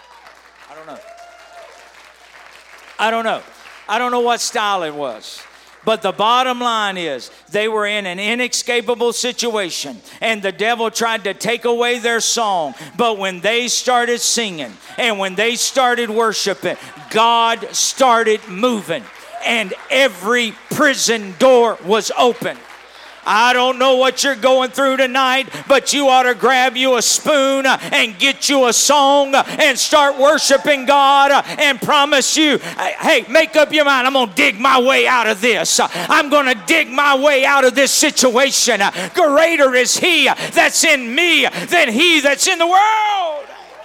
I don't know. I don't know. I don't know what style it was. But the bottom line is they were in an inescapable situation, and the devil tried to take away their song. But when they started singing and when they started worshiping, God started moving, and every prison door was open. I don't know what you're going through tonight, but you ought to grab you a spoon and get you a song and start worshiping God and promise you, hey, make up your mind, I'm going to dig my way out of this. I'm going to dig my way out of this situation. Greater is He that's in me than he that's in the world.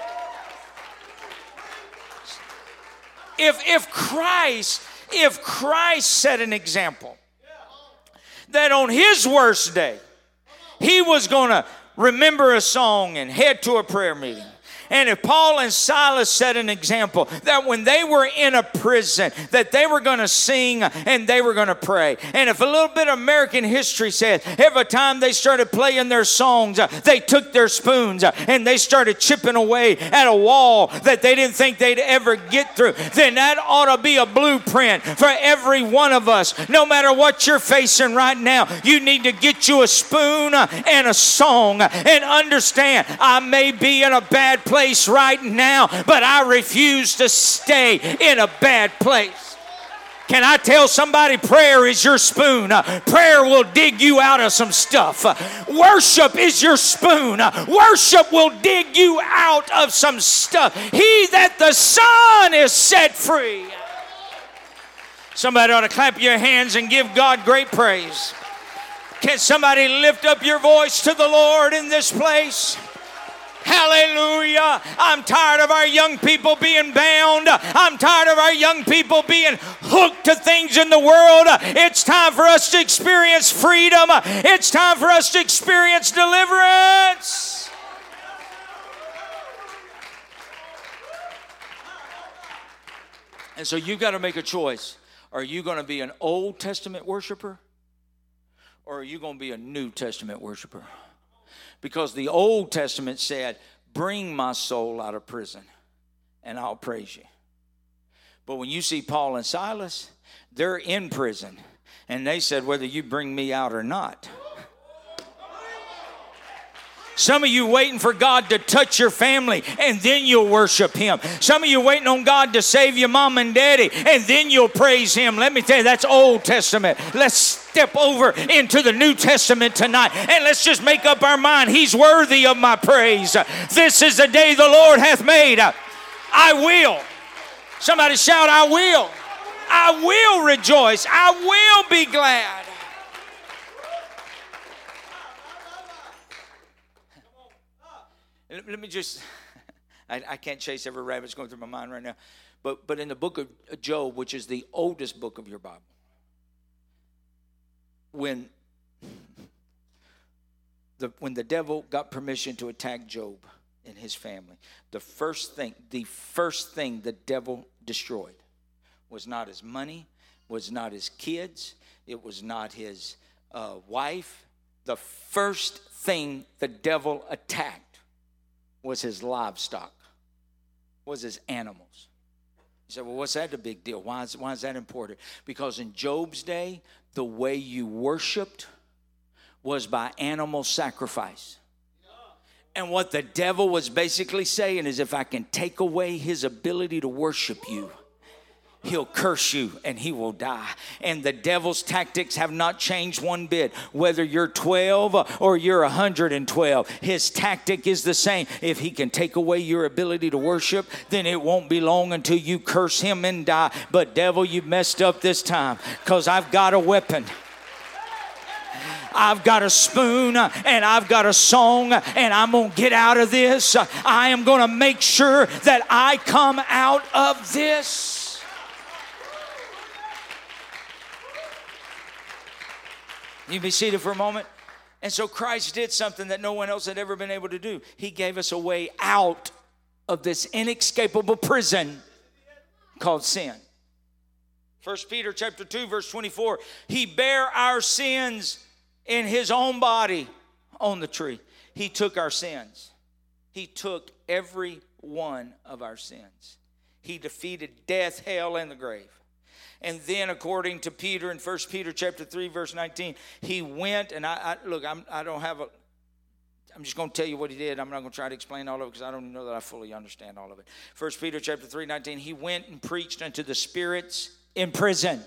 If, if Christ, if Christ set an example, that on His worst day, He was going to remember a song and head to a prayer meeting. And if Paul and Silas set an example that when they were in a prison, that they were going to sing and they were going to pray. And if a little bit of American history says every time they started playing their songs, they took their spoons and they started chipping away at a wall that they didn't think they'd ever get through, then that ought to be a blueprint for every one of us. No matter what you're facing right now, you need to get you a spoon and a song and understand, I may be in a bad place place right now, but I refuse to stay in a bad place. Can I tell somebody, prayer is your spoon. Uh, prayer will dig you out of some stuff. Uh, worship is your spoon. Uh, worship will dig you out of some stuff. He that the Son is set free. Somebody ought to clap your hands and give God great praise. Can somebody lift up your voice to the Lord in this place? Hallelujah. I'm tired of our young people being bound. I'm tired of our young people being hooked to things in the world. It's time for us to experience freedom. It's time for us to experience deliverance. And so you've got to make a choice. Are you going to be an Old Testament worshiper? Or are you going to be a New Testament worshiper? Because the Old Testament said, bring my soul out of prison and I'll praise you. But when you see Paul and Silas, they're in prison. And they said, whether you bring me out or not. Some of you waiting for God to touch your family and then you'll worship Him. Some of you waiting on God to save your mom and daddy and then you'll praise Him. Let me tell you, that's Old Testament. Let's step over into the New Testament tonight and let's just make up our mind. He's worthy of my praise. This is the day the Lord hath made. I will. Somebody shout, I will. I will rejoice. I will be glad. Let me just, I, I can't chase every rabbit that's going through my mind right now. But, but in the book of Job, which is the oldest book of your Bible, when the, when the devil got permission to attack Job and his family, the first thing, the first thing the devil destroyed was not his money, was not his kids, it was not his uh, wife. The first thing the devil attacked was his livestock, was his animals. You say, well, what's that a big deal? Why is, why is that important? Because in Job's day, the way you worshiped was by animal sacrifice. And what the devil was basically saying is, if I can take away his ability to worship you, he'll curse you and he will die. And the devil's tactics have not changed one bit. Whether you're twelve or you're one hundred twelve, his tactic is the same. If he can take away your ability to worship, then it won't be long until you curse him and die. But devil, you messed up this time, because I've got a weapon. I've got a spoon and I've got a song, and I'm going to get out of this. I am going to make sure that I come out of this. You be seated for a moment. And so Christ did something that no one else had ever been able to do. He gave us a way out of this inescapable prison called sin. First Peter chapter two, verse twenty-four. He bare our sins in his own body on the tree. He took our sins. He took every one of our sins. He defeated death, hell, and the grave. And then according to Peter in First Peter chapter three, verse nineteen, he went, and I, I look, I'm, I don't have a, I'm just going to tell you what he did. I'm not going to try to explain all of it because I don't know that I fully understand all of it. First Peter chapter three, nineteen, he went and preached unto the spirits in prison.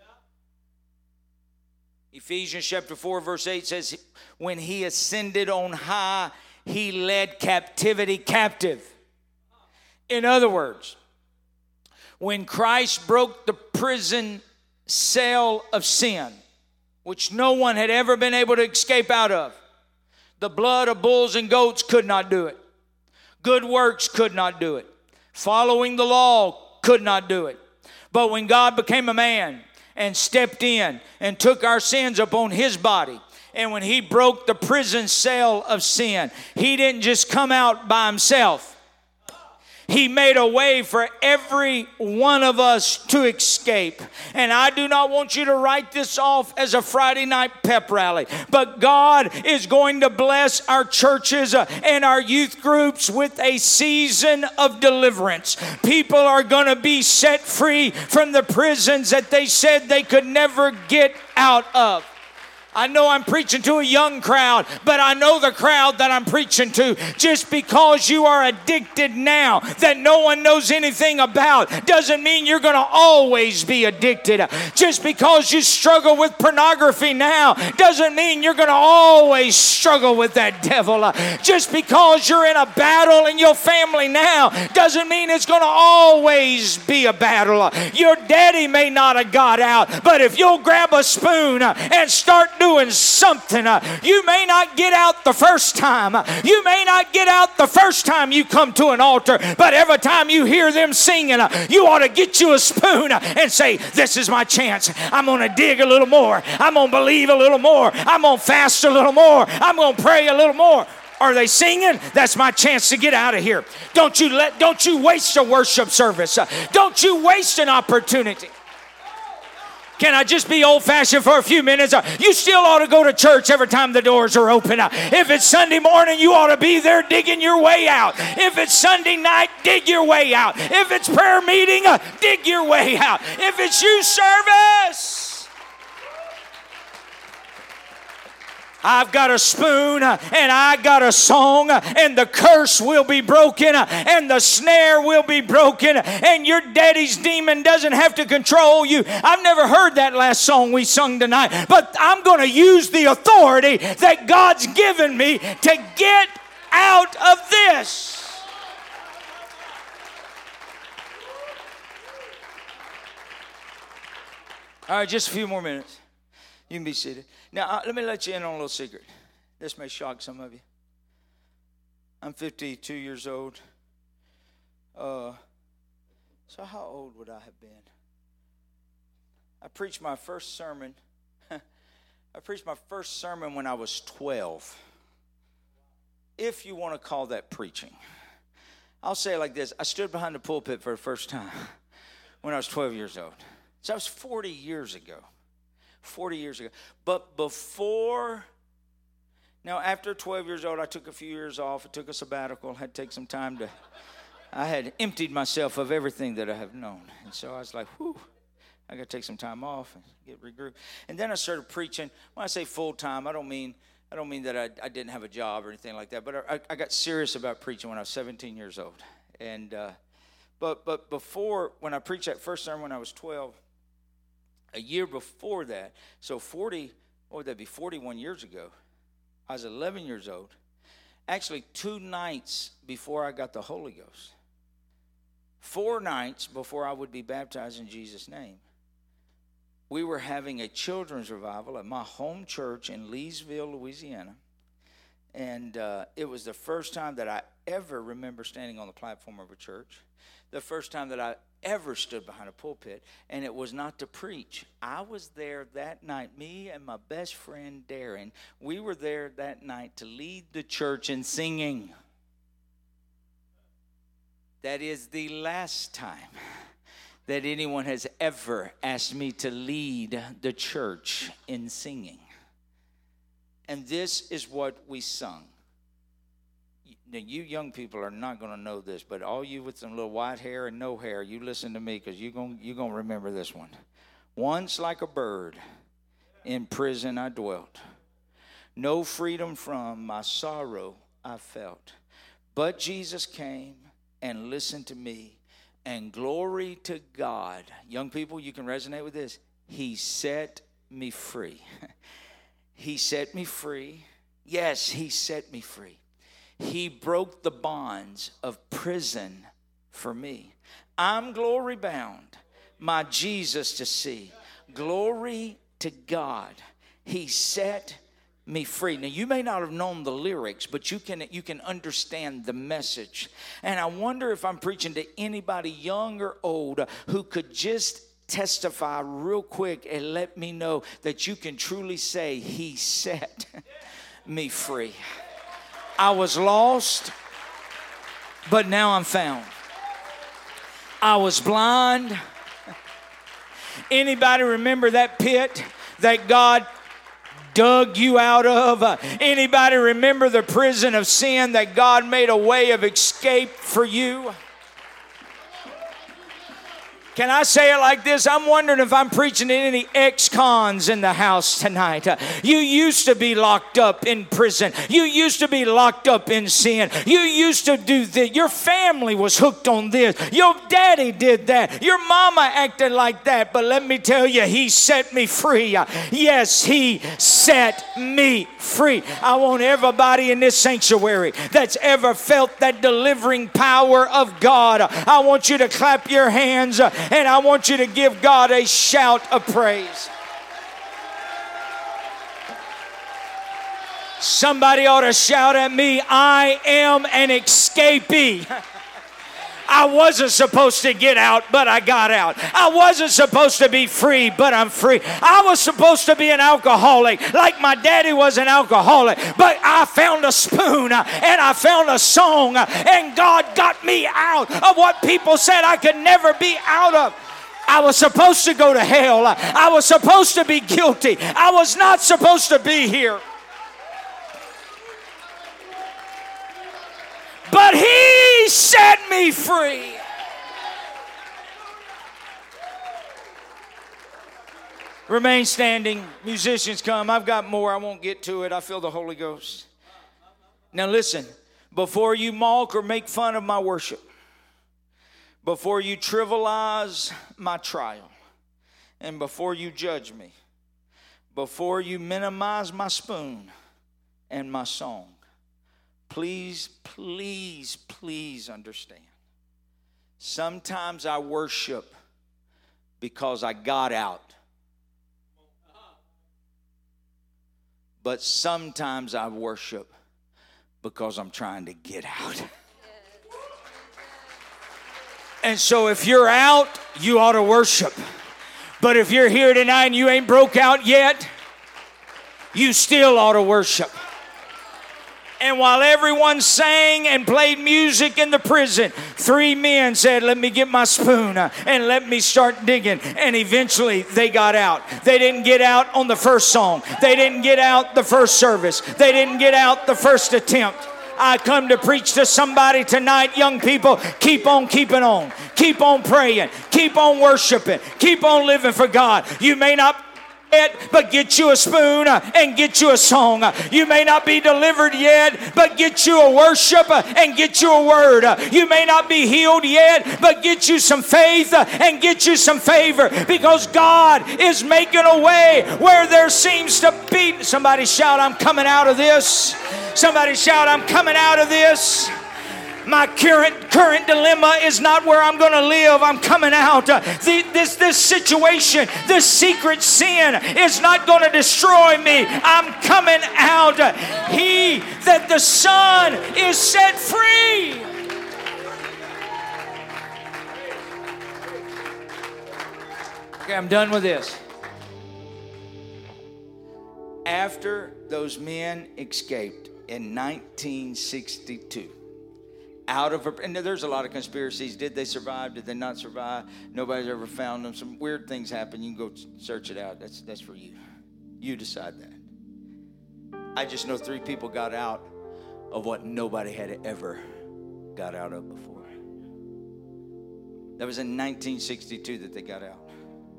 Ephesians chapter four, verse eight says, when he ascended on high, he led captivity captive. In other words, when Christ broke the prison cell of sin, which no one had ever been able to escape out of, the blood of bulls and goats could not do it. Good works could not do it. Following the law could not do it. But when God became a man and stepped in and took our sins upon his body, and when he broke the prison cell of sin, he didn't just come out by himself. He made a way for every one of us to escape. And I do not want you to write this off as a Friday night pep rally. But God is going to bless our churches and our youth groups with a season of deliverance. People are going to be set free from the prisons that they said they could never get out of. I know I'm preaching to a young crowd, but I know the crowd that I'm preaching to. Just because you are addicted now that no one knows anything about doesn't mean you're going to always be addicted. Just because you struggle with pornography now doesn't mean you're going to always struggle with that devil. Just because you're in a battle in your family now doesn't mean it's going to always be a battle. Your daddy may not have got out, but if you'll grab a spoon and start doing something, uh, you may not get out the first time. You may not get out the first time you come to an altar, but every time you hear them singing, uh, you ought to get you a spoon uh, and say, this is my chance. I'm going to dig a little more. I'm going to believe a little more. I'm going to fast a little more. I'm going to pray a little more. Are they singing? That's my chance to get out of here. Don't you let, don't you waste a worship service. Uh, don't you waste an opportunity. Can I just be old-fashioned for a few minutes? You still ought to go to church every time the doors are open. If it's Sunday morning, you ought to be there digging your way out. If it's Sunday night, dig your way out. If it's prayer meeting, dig your way out. If it's youth service, I've got a spoon and I got a song, and the curse will be broken and the snare will be broken, and your daddy's demon doesn't have to control you. I've never heard that last song we sung tonight, but I'm going to use the authority that God's given me to get out of this. All right, just a few more minutes. You can be seated. Now, uh, let me let you in on a little secret. This may shock some of you. I'm fifty-two years old. Uh, so how old would I have been? I preached my first sermon. I preached my first sermon when I was twelve. If you want to call that preaching. I'll say it like this. I stood behind the pulpit for the first time when I was twelve years old. So that was forty years ago. forty years ago. But before, now after twelve years old, I took a few years off. I took a sabbatical. I had to take some time to, I had emptied myself of everything that I have known. And so I was like, whew, I got to take some time off and get regrouped. And then I started preaching. When I say full time, I don't mean, I don't mean that I, I didn't have a job or anything like that. But I, I got serious about preaching when I was seventeen years old. And, uh, but, but before, when I preached that first sermon when I was twelve, a year before that, so forty, what would that be, forty-one years ago, I was eleven years old. Actually, two nights before I got the Holy Ghost. Four nights before I would be baptized in Jesus' name. We were having a children's revival at my home church in Leesville, Louisiana. And uh, it was the first time that I ever remember standing on the platform of a church. The first time that I ever stood behind a pulpit, and it was not to preach. I was there that night, me and my best friend Darren, we were there that night to lead the church in singing. That is the last time that anyone has ever asked me to lead the church in singing. And this is what we sung. Now, you young people are not going to know this, but all you with some little white hair and no hair, you listen to me because you're going you're going to remember this one. Once like a bird, in prison I dwelt. No freedom from my sorrow I felt. But Jesus came and listened to me, and glory to God. Young people, you can resonate with this. He set me free. He set me free. Yes, he set me free. He broke the bonds of prison for me. I'm glory bound, my Jesus to see. Glory to God. He set me free. Now, you may not have known the lyrics, but you can you can understand the message. And I wonder if I'm preaching to anybody young or old who could just testify real quick and let me know that you can truly say, he set me free. I was lost, but now I'm found. I was blind. Anybody remember that pit that God dug you out of? Uh, anybody remember the prison of sin that God made a way of escape for you? Can I say it like this? I'm wondering if I'm preaching to any ex-cons in the house tonight. Uh, you used to be locked up in prison. You used to be locked up in sin. You used to do this. Your family was hooked on this. Your daddy did that. Your mama acted like that. But let me tell you, he set me free. Uh, yes, he set me free. I want everybody in this sanctuary that's ever felt that delivering power of God, I want you to clap your hands uh, and I want you to give God a shout of praise. Somebody ought to shout at me, I am an escapee. I wasn't supposed to get out, but I got out. I wasn't supposed to be free, but I'm free. I was supposed to be an alcoholic, like my daddy was an alcoholic, but I found a spoon and I found a song, and God got me out of what people said I could never be out of. I was supposed to go to hell. I was supposed to be guilty. I was not supposed to be here. But he set me free. Remain standing. Musicians come. I've got more. I won't get to it. I feel the Holy Ghost. Now listen. Before you mock or make fun of my worship, before you trivialize my trial, and before you judge me, before you minimize my spoon and my song, please, please, please understand. Sometimes I worship because I got out. But sometimes I worship because I'm trying to get out. And so if you're out, you ought to worship. But if you're here tonight and you ain't broke out yet, you still ought to worship. And while everyone sang and played music in the prison, three men said, let me get my spoon and let me start digging. And eventually they got out. They didn't get out on the first song. They didn't get out the first service. They didn't get out the first attempt. I come to preach to somebody tonight, young people. Keep on keeping on. Keep on praying. Keep on worshiping. Keep on living for God. You may not yet, but get you a spoon and get you a song. You may not be delivered yet, but get you a worship and get you a word. You may not be healed yet, but get you some faith and get you some favor, because God is making a way where there seems to be. Somebody shout, I'm coming out of this. Somebody shout, I'm coming out of this. My current current dilemma is not where I'm going to live. I'm coming out. Uh, the, this, this situation, this secret sin is not going to destroy me. I'm coming out. Uh, he that the Son is set free. Okay, I'm done with this. After those men escaped in nineteen sixty-two, out of a, and there's a lot of conspiracies. Did they survive? Did they not survive? Nobody's ever found them. Some weird things happen. You can go search it out. That's that's for you. You decide that. I just know three people got out of what nobody had ever got out of before. That was in nineteen sixty-two that they got out.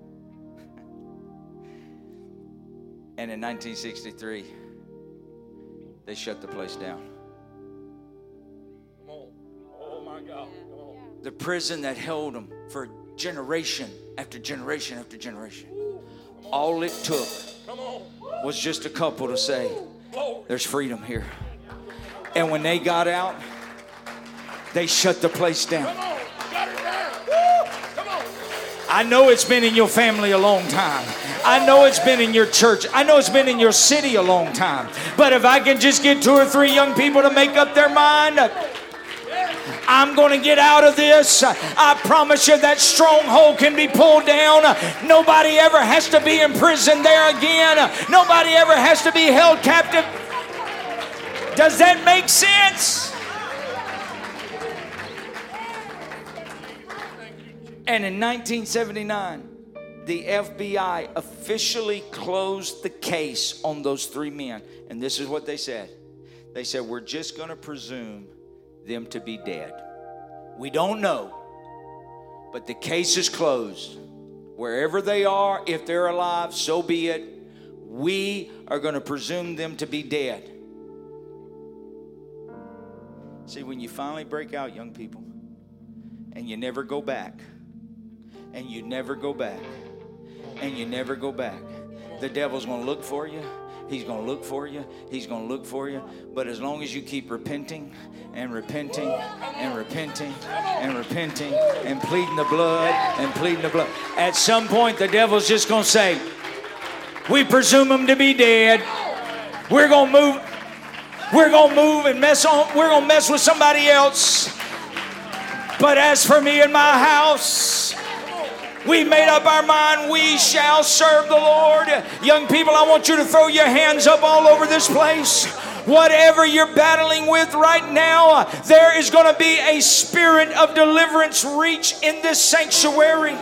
And in nineteen sixty-three, they shut the place down. Come on. Oh, my God. Come on. The prison that held them for generation after generation after generation. All it took Come on. was just a couple to say, Glory. there's freedom here. And when they got out, they shut the place down. Come on. Got it down. Woo. Come on. I know it's been in your family a long time. I know it's been in your church. I know it's been in your city a long time. But if I can just get two or three young people to make up their mind, I'm going to get out of this. I promise you that stronghold can be pulled down. Nobody ever has to be in prison there again. Nobody ever has to be held captive. Does that make sense? And in nineteen seventy-nine, the F B I officially closed the case on those three men. And this is what they said. They said, we're just going to presume them to be dead. We don't know, but the case is closed. Wherever they are, if they're alive, so be it. We are going to presume them to be dead. See, when you finally break out, young people, and you never go back, and you never go back, and you never go back, the devil's going to look for you. He's going to look for you. He's going to look for you. But as long as you keep repenting and repenting and repenting and repenting and pleading the blood and pleading the blood, at some point the devil's just going to say, we presume them to be dead. We're going to move. We're going to move and mess on. We're going to mess with somebody else. But as for me and my house, we made up our mind, we shall serve the Lord. Young people, I want you to throw your hands up all over this place. Whatever you're battling with right now, there is going to be a spirit of deliverance reach in this sanctuary.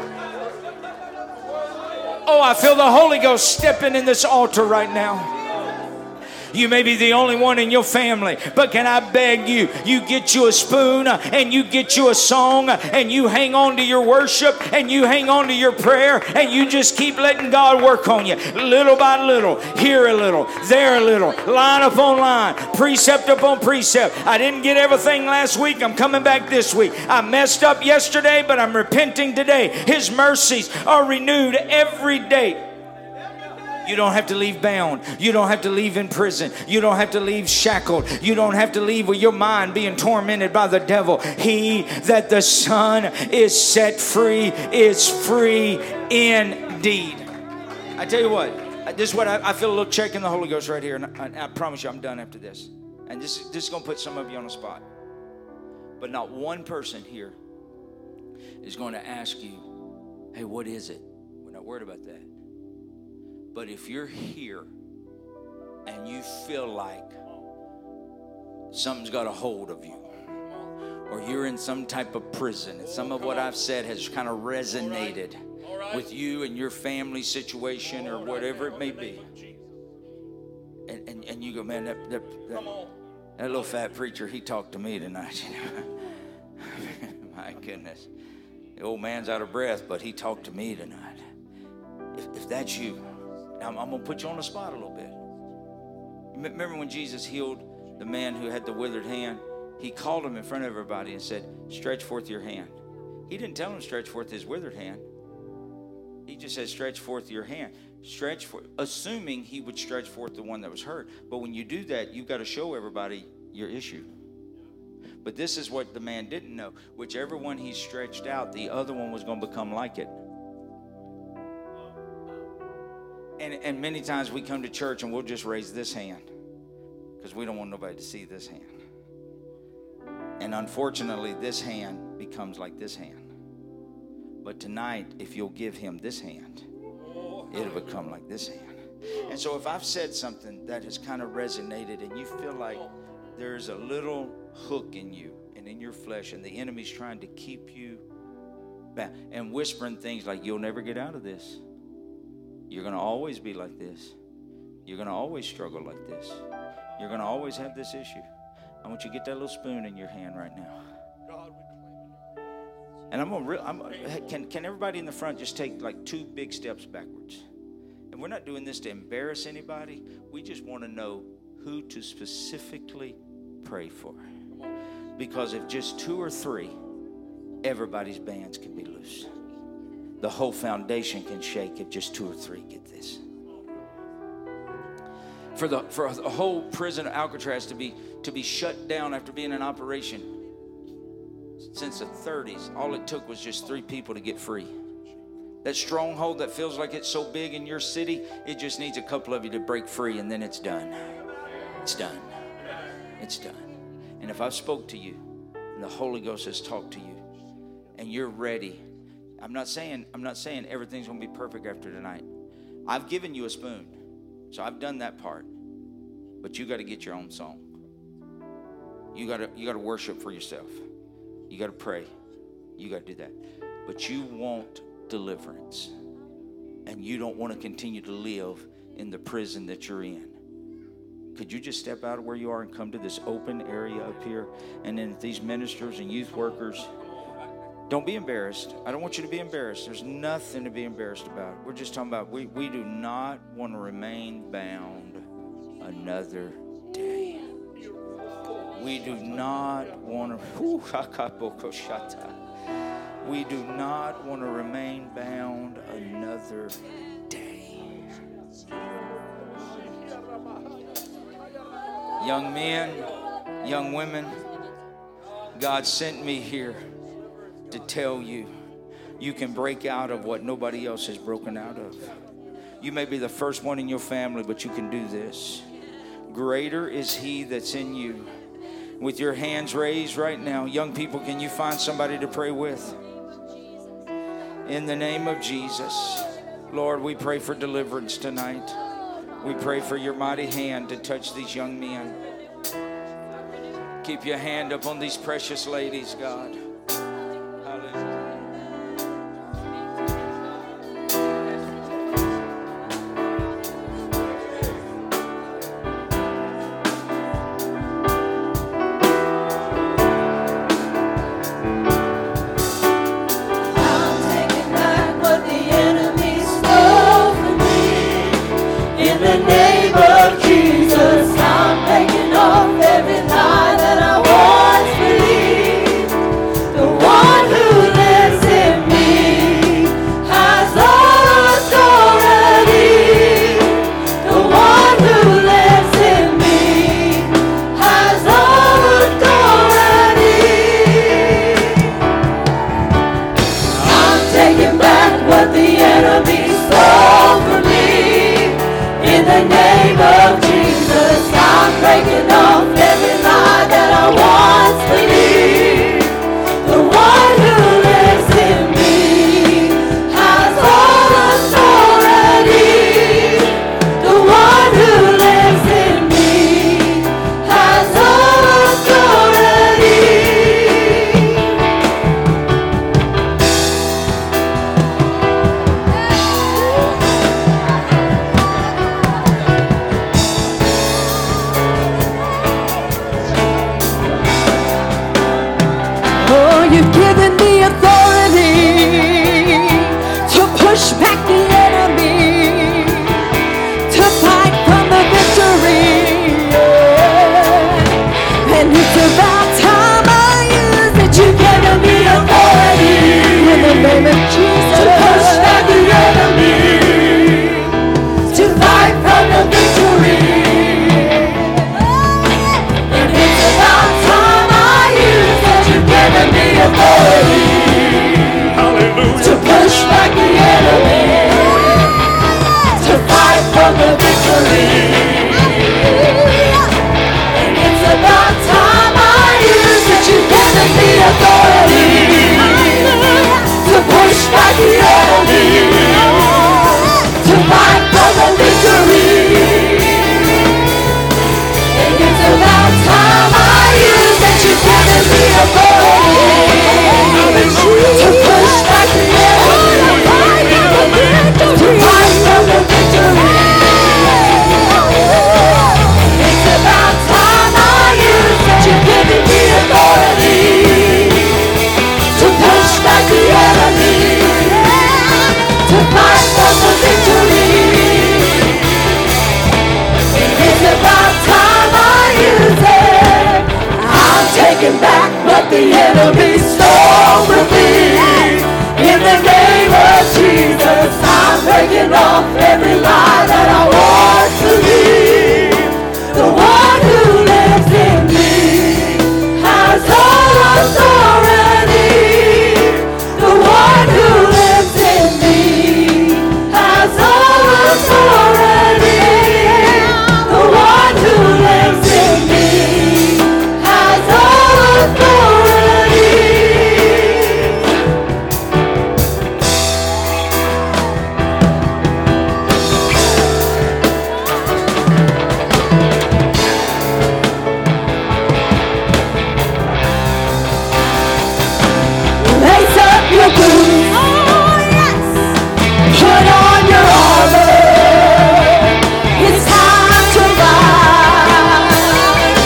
Oh, I feel the Holy Ghost stepping in this altar right now. You may be the only one in your family, but can I beg you, you get you a spoon and you get you a song and you hang on to your worship and you hang on to your prayer and you just keep letting God work on you little by little, here a little, there a little, line upon line, precept upon precept. I didn't get everything last week. I'm coming back this week. I messed up yesterday, but I'm repenting today. His mercies are renewed every day. You don't have to leave bound. You don't have to leave in prison. You don't have to leave shackled. You don't have to leave with your mind being tormented by the devil. He that the Son is set free is free indeed. I tell you what, this is what I, I feel a little check in the Holy Ghost right here. And I, I promise you I'm done after this. And this, this is going to put some of you on the spot. But not one person here is going to ask you, hey, what is it? We're not worried about that. But if you're here and you feel like something's got a hold of you, or you're in some type of prison, and some of what I've said has kind of resonated with you and your family situation or whatever it may be, and, and, and you go, man, that, that, that, that little fat preacher, he talked to me tonight. You know? My goodness. The old man's out of breath, but he talked to me tonight. If, if that's you, I'm, I'm going to put you on the spot a little bit. Remember when Jesus healed the man who had the withered hand? He called him in front of everybody and said, stretch forth your hand. He didn't tell him to stretch forth his withered hand. He just said, stretch forth your hand. Stretch for, assuming he would stretch forth the one that was hurt. But when you do that, you've got to show everybody your issue. But this is what the man didn't know. Whichever one he stretched out, the other one was going to become like it. And, and many times we come to church and we'll just raise this hand because we don't want nobody to see this hand. And unfortunately, this hand becomes like this hand. But tonight, if you'll give him this hand, it'll become like this hand. And so if I've said something that has kind of resonated and you feel like there's a little hook in you and in your flesh and the enemy's trying to keep you back and whispering things like, you'll never get out of this. You're going to always be like this. You're going to always struggle like this. You're going to always have this issue. I want you to get that little spoon in your hand right now. God, we claim it. And I'm gonna. Re- I'm, can can everybody in the front just take like two big steps backwards? And we're not doing this to embarrass anybody. We just want to know who to specifically pray for. Because if just two or three, everybody's bands can be loose. The whole foundation can shake if just two or three get this. For the for the whole prison of Alcatraz to be to be shut down after being in operation since the thirties, all it took was just three people to get free. That stronghold that feels like it's so big in your city, it just needs a couple of you to break free, and then it's done. It's done. It's done. And if I've spoke to you and the Holy Ghost has talked to you and you're ready, I'm not saying I'm not saying everything's going to be perfect after tonight. I've given you a spoon. So I've done that part. But you got to get your own song. You got to you got to worship for yourself. You got to pray. You got to do that. But you want deliverance. And you don't want to continue to live in the prison that you're in. Could you just step out of where you are and come to this open area up here? And then these ministers and youth workers, don't be embarrassed. I don't want you to be embarrassed. There's nothing to be embarrassed about. We're just talking about we, we do not want to remain bound another day. We do not want to... We do not want to remain bound another day. Young men, young women, God sent me here to tell you, you can break out of what nobody else has broken out of. You may be the first one in your family, but you can do this. Greater is He that's in you. With your hands raised right now, young people, can you find somebody to pray with? In the name of Jesus, Lord, we pray for deliverance tonight. We pray for your mighty hand to touch these young men. Keep your hand upon these precious ladies, God. It's about time I use the enemy stole from me. In the name of Jesus, I'm breaking off every lie that I once believed. The one who lives in me has all authority. The one who lives in me has all authority. The one who lives in me has all authority. Lace up your boots. Oh, yes. Put on your armor. It's time to ride.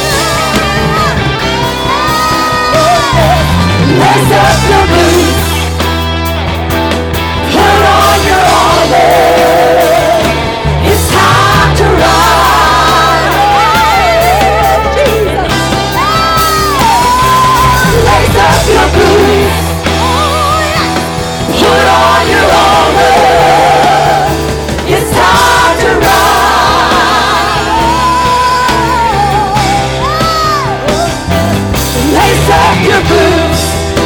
Lace up your boots. Put on your armor. It's time to ride. Jesus. Lace up your boots. Put on your armor. It's time to ride. Lace up your boots.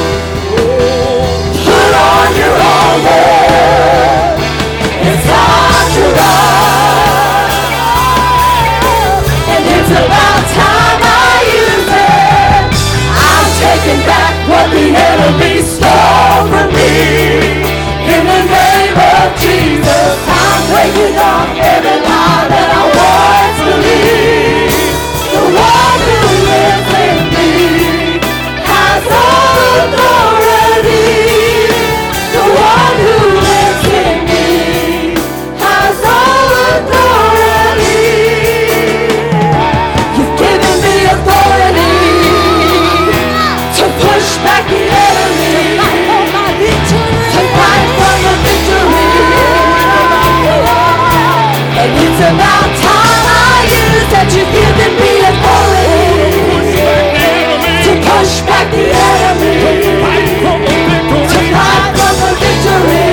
Put on your armor. It's time to ride. And it's about time I use it. I'm taking back what the enemy stole from me. In the name of Jesus, I'm breaking off every lie that I once believed. The one who lives in me has all authority. The one who lives in me has all authority. You've given me authority to push back the enemy, to fight for the victory. And it's about time I use that you've given me authority to push back the enemy, to fight for the victory.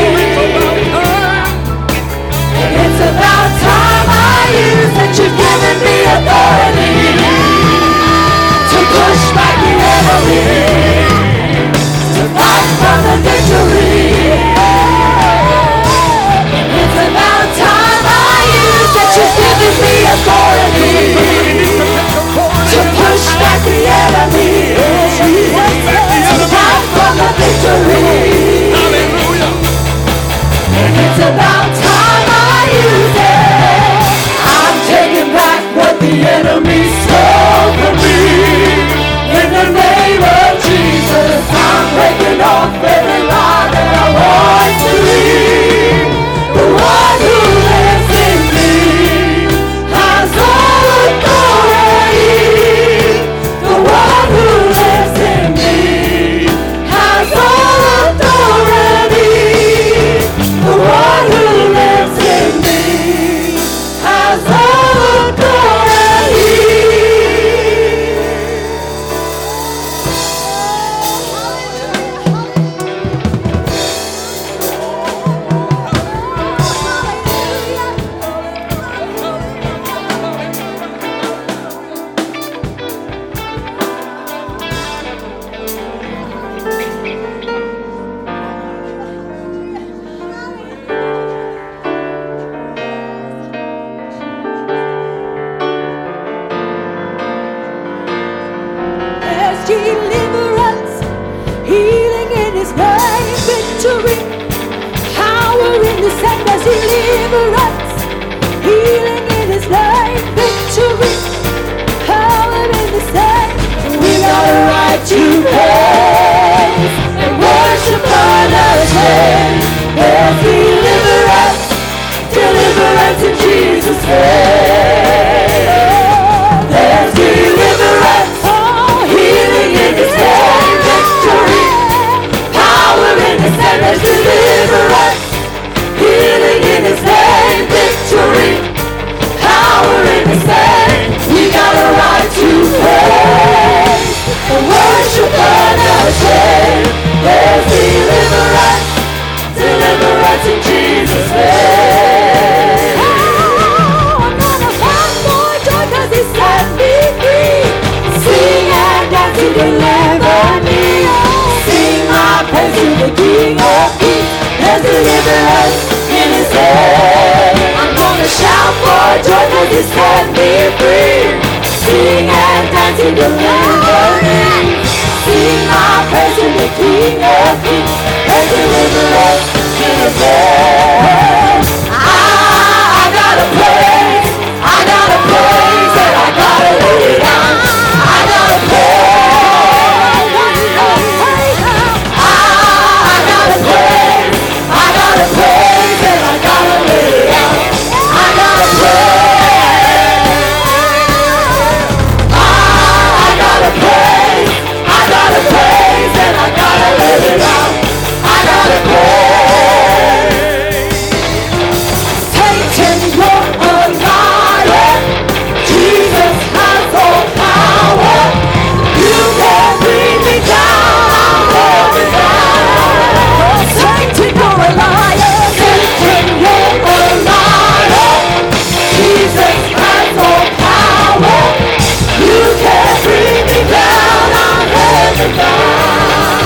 And it's about time I use that you've given me authority to push back the enemy, to fight for the victory. And it's about time I use that you've given me authority to push back the enemy, to fight for the victory. And it's about time I use it. I'm taking back what the enemy stole from me. In the name of Jesus, I'm breaking off every lie that I once believed. The one who lives in me has all authority. The one who lives in me has all authority. The one who lives in me has all authority. There's deliverance, healing in His name, victory, power in His name. There's deliverance, healing in His name, victory, power in His name. We got a right to praise and worship unashamed. There's deliverance, deliverance in Jesus' name. There's deliverance, healing in His name, victory, power in His name. There's deliverance, healing in His name, victory, power in His name. We got a right to praise and worship God. deliverance in his hand. I'm gonna shout for joy cause he set me free. Sing and dance in deliverance. Sing my praise to the King of Kings. And deliverance in his hand. I, I gotta praise, I gotta praise, and I gotta lay it down. I gotta praise, I, I gotta praise, I gotta praise, and I gotta lay it down. I gotta praise, I, I gotta praise, I gotta praise, and I gotta lay it down. I gotta praise. Satan, you're a liar. Jesus has all power. You can bring me down. I'll hold it down. Satan, you're a liar. Satan, you're a liar. Jesus has all power. You can bring me down. I'll hold it down.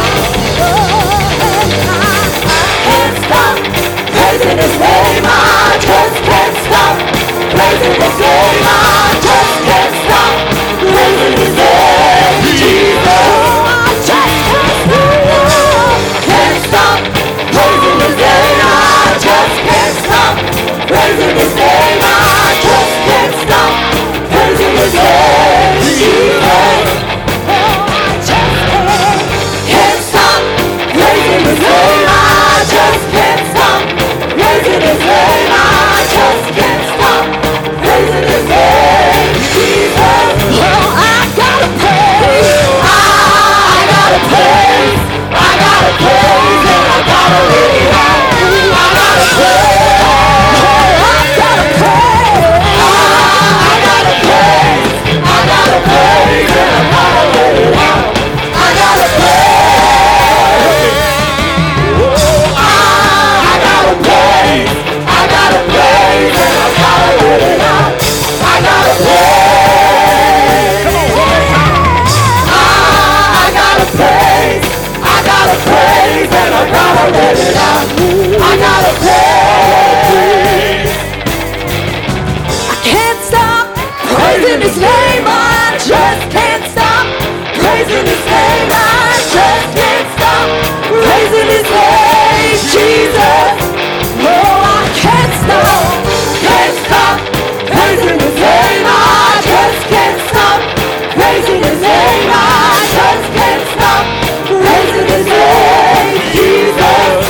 Can't stop praising his name. I just can't stop praising his name. I just can't stop praising his name. Jesus, I just can't stop. Can't stop praising his name. I just can't stop praising his name. I just can't stop praising his name. Jesus, oh, I just can't, can't stop praising his name. I just can't stop praising his name. I just can't stop praising his name. Jesus, oh, I gotta praise. I, I gotta praise. I gotta praise and I gotta lay it out. I gotta praise. Oh, I gotta praise. I, I gotta praise. I gotta praise and I gotta lay it out. I gotta praise. Oh, I, I gotta praise. I gotta praise and I gotta let it out. I gotta praise. Come on, I, I gotta praise. I gotta praise and I gotta let it out. I gotta praise. I can't stop praising his name. I just can't stop praising his name. I just can't stop praising his name. Jesus, no, I can't stop, can't stop praising his name. I just can't stop praising his name. I just can't stop praising his name. Jesus,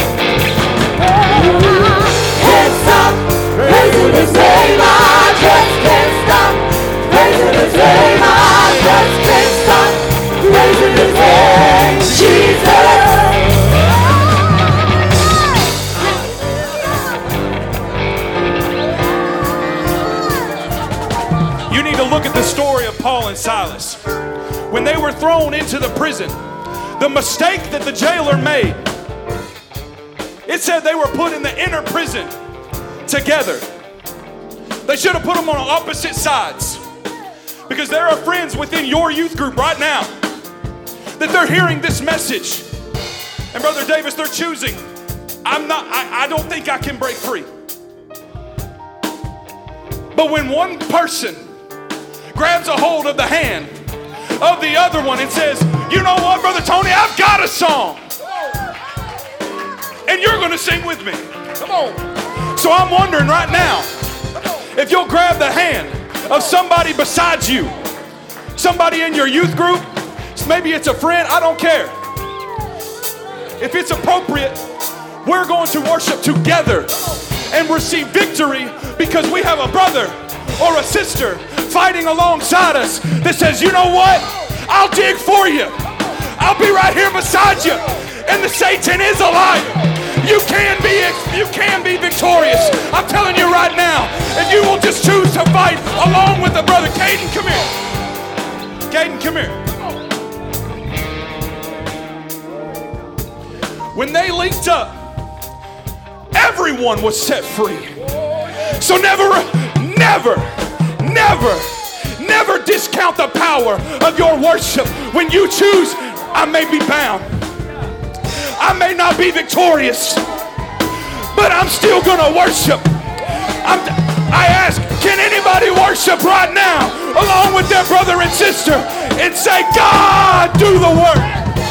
can't stop praising his name. I just can't stop praising his name. I just can't stop praising his name. Jesus. You need to look at the story of Paul and Silas. When they were thrown into the prison, the mistake that the jailer made, it said they were put in the inner prison together. They should have put them on opposite sides, because there are friends within your youth group right now that they're hearing this message. And Brother Davis, they're choosing, I'm not, I, I don't think I can break free. But when one person grabs a hold of the hand of the other one and says, you know what, Brother Tony, I've got a song. And you're going to sing with me. Come on. So I'm wondering right now, if you'll grab the hand of somebody beside you, somebody in your youth group, maybe it's a friend, I don't care. If it's appropriate, we're going to worship together and receive victory because we have a brother or a sister fighting alongside us that says, you know what? I'll dig for you. I'll be right here beside you. And the Satan is a liar. You can be, you can be victorious. I'm telling you right now, if you will just choose to fight along with the brother. Caden, come here. Caden, come here. When they linked up, everyone was set free. So never, never, never, never discount the power of your worship. When you choose, I may be bound, I may not be victorious, but I'm still going to worship. I'm, I ask, can anybody worship right now along with their brother and sister and say, God, do the work?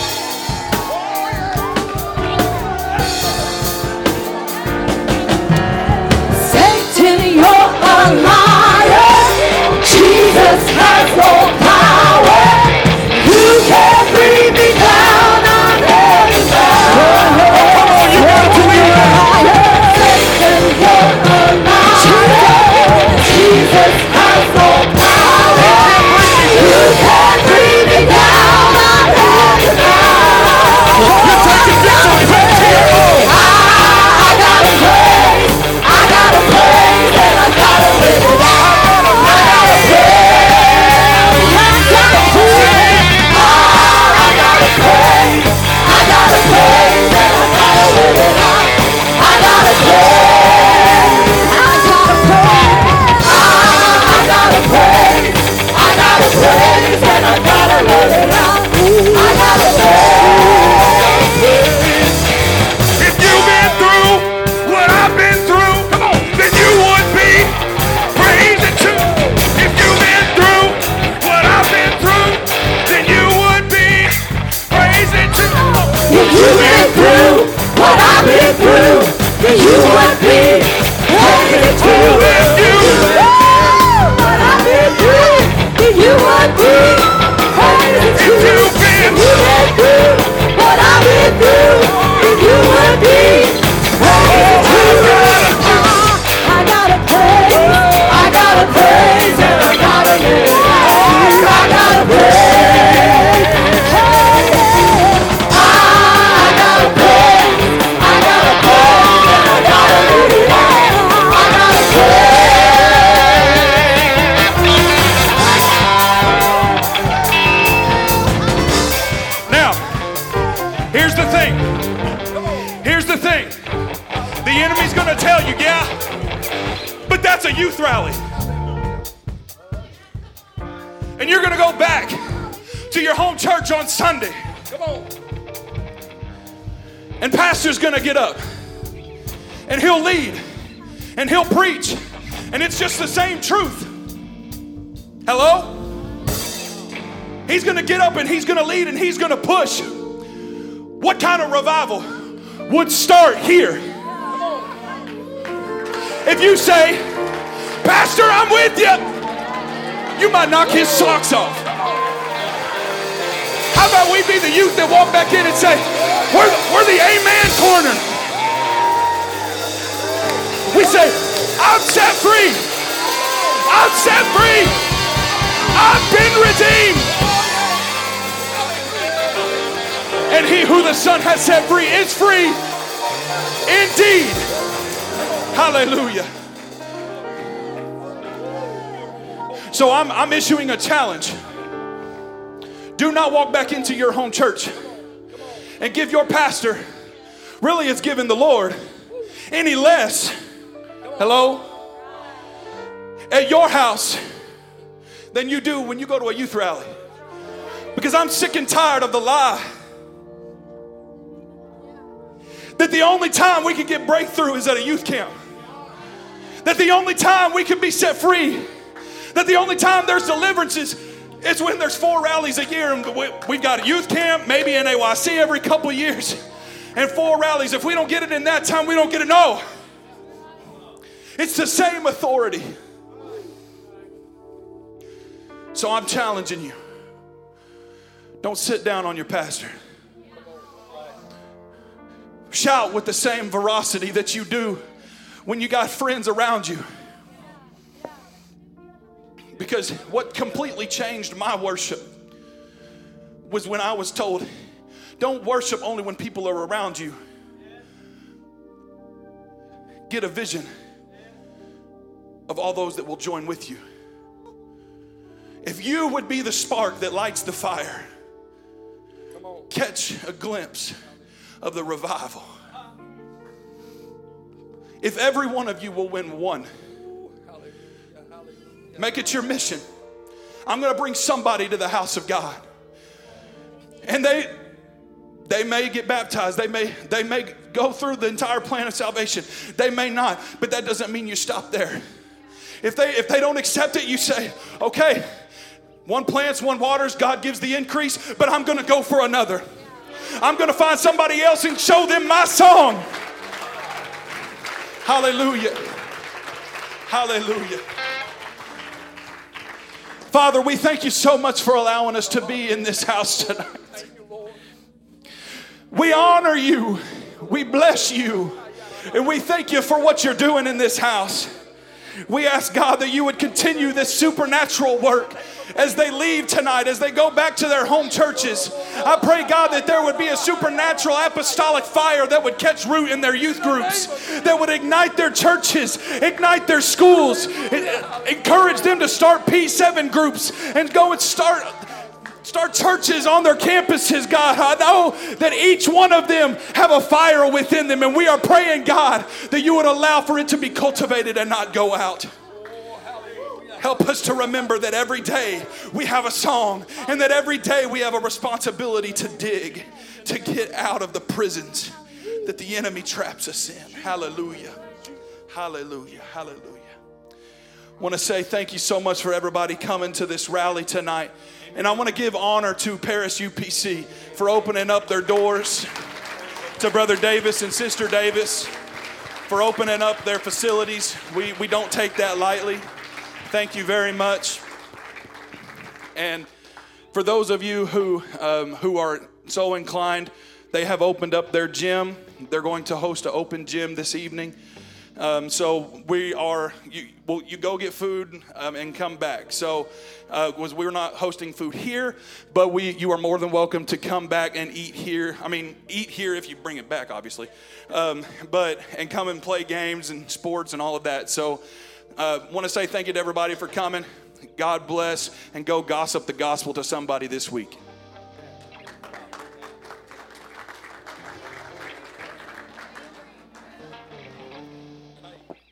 Satan, you're a liar. Jesus has no power. You can't bring me down. I'm heading down. Oh, you got to believe that. Satan, you're a liar. Jesus has no power. You can't bring me down. I'm heading down. You're taking victory back to your own. I, I gotta praise. I gotta praise and I gotta live it out. I gotta praise. I gotta praise. I gotta praise. I gotta praise and I gotta live it out. I gotta praise. I gotta praise. I gotta praise. I gotta praise and I gotta live it out. I gotta praise. If you've been through what I've been through, come on, then you would be praising too. If you've been through what I've been through, then you would be praising too. If you've been through what I've been through, then you would be praising too. If you What I've been through, then you would be praising too. If you've been If you've been through what I've been through, then you would be praising too. I gotta praise, I gotta praise, and I gotta live. I gotta praise. I gotta praise, I gotta praise, and I gotta live it out. I gotta praise. Now, here's the thing. Here's the thing. The enemy's gonna tell you, yeah, but that's a youth rally. And you're gonna go back to your home church on Sunday. Come on. And pastor's gonna get up and he'll lead and he'll preach, and it's just the same truth. Hello? He's gonna get up and he's gonna lead and he's gonna push. What kind of revival would start here? If you say, Pastor, I'm with you, you might knock his socks off. How about we be the youth that walk back in and say, we're the, we're the amen corner. We say, I'm set free. I'm set free. I've been redeemed. And he who the Son has set free is free indeed. Hallelujah. So I'm, I'm issuing a challenge. Do not walk back into your home church and give your pastor, really it's giving the Lord, any less, hello, at your house than you do when you go to a youth rally. Because I'm sick and tired of the lie that the only time we can get breakthrough is at a youth camp. That the only time we can be set free, that the only time there's deliverances is when there's four rallies a year, and we've got a youth camp, maybe an A Y C every couple of years, and four rallies. If we don't get it in that time, we don't get it. No. It's the same authority. So I'm challenging you. Don't sit down on your pastor. Shout with the same veracity that you do when you got friends around you. Because what completely changed my worship was when I was told, don't worship only when people are around you. Get a vision of all those that will join with you. If you would be the spark that lights the fire, catch a glimpse of the revival. If every one of you will win one, make it your mission. I'm going to bring somebody to the house of God. And they They may get baptized. They may, they may go through the entire plan of salvation. They may not, but that doesn't mean you stop there. If they, if they don't accept it, you say, okay, one plants, one waters, God gives the increase, but I'm going to go for another. I'm going to find somebody else and show them my song. Hallelujah. Hallelujah. Father, we thank you so much for allowing us to be in this house tonight. We honor you. We bless you. And we thank you for what you're doing in this house. We ask, God, that you would continue this supernatural work as they leave tonight, as they go back to their home churches. I pray, God, that there would be a supernatural apostolic fire that would catch root in their youth groups, that would ignite their churches, ignite their schools, encourage them to start P seven groups and go and start Start churches on their campuses, God. I know that each one of them have a fire within them, and we are praying, God, that you would allow for it to be cultivated and not go out. Help us to remember that every day we have a song, and that every day we have a responsibility to dig, to get out of the prisons that the enemy traps us in. Hallelujah. Hallelujah. Hallelujah. I want to say thank you so much for everybody coming to this rally tonight. And I want to give honor to Paris U P C for opening up their doors, to Brother Davis and Sister Davis for opening up their facilities. We, we don't take that lightly. Thank you very much. And for those of you who, um, who are so inclined, they have opened up their gym. They're going to host an open gym this evening. Um, so we are, you, well, you go get food um, and come back. So uh, was we're not hosting food here, but we you are more than welcome to come back and eat here. I mean, eat here if you bring it back, obviously. Um, but and come and play games and sports and all of that. So uh, want to say thank you to everybody for coming. God bless, and go gossip the gospel to somebody this week.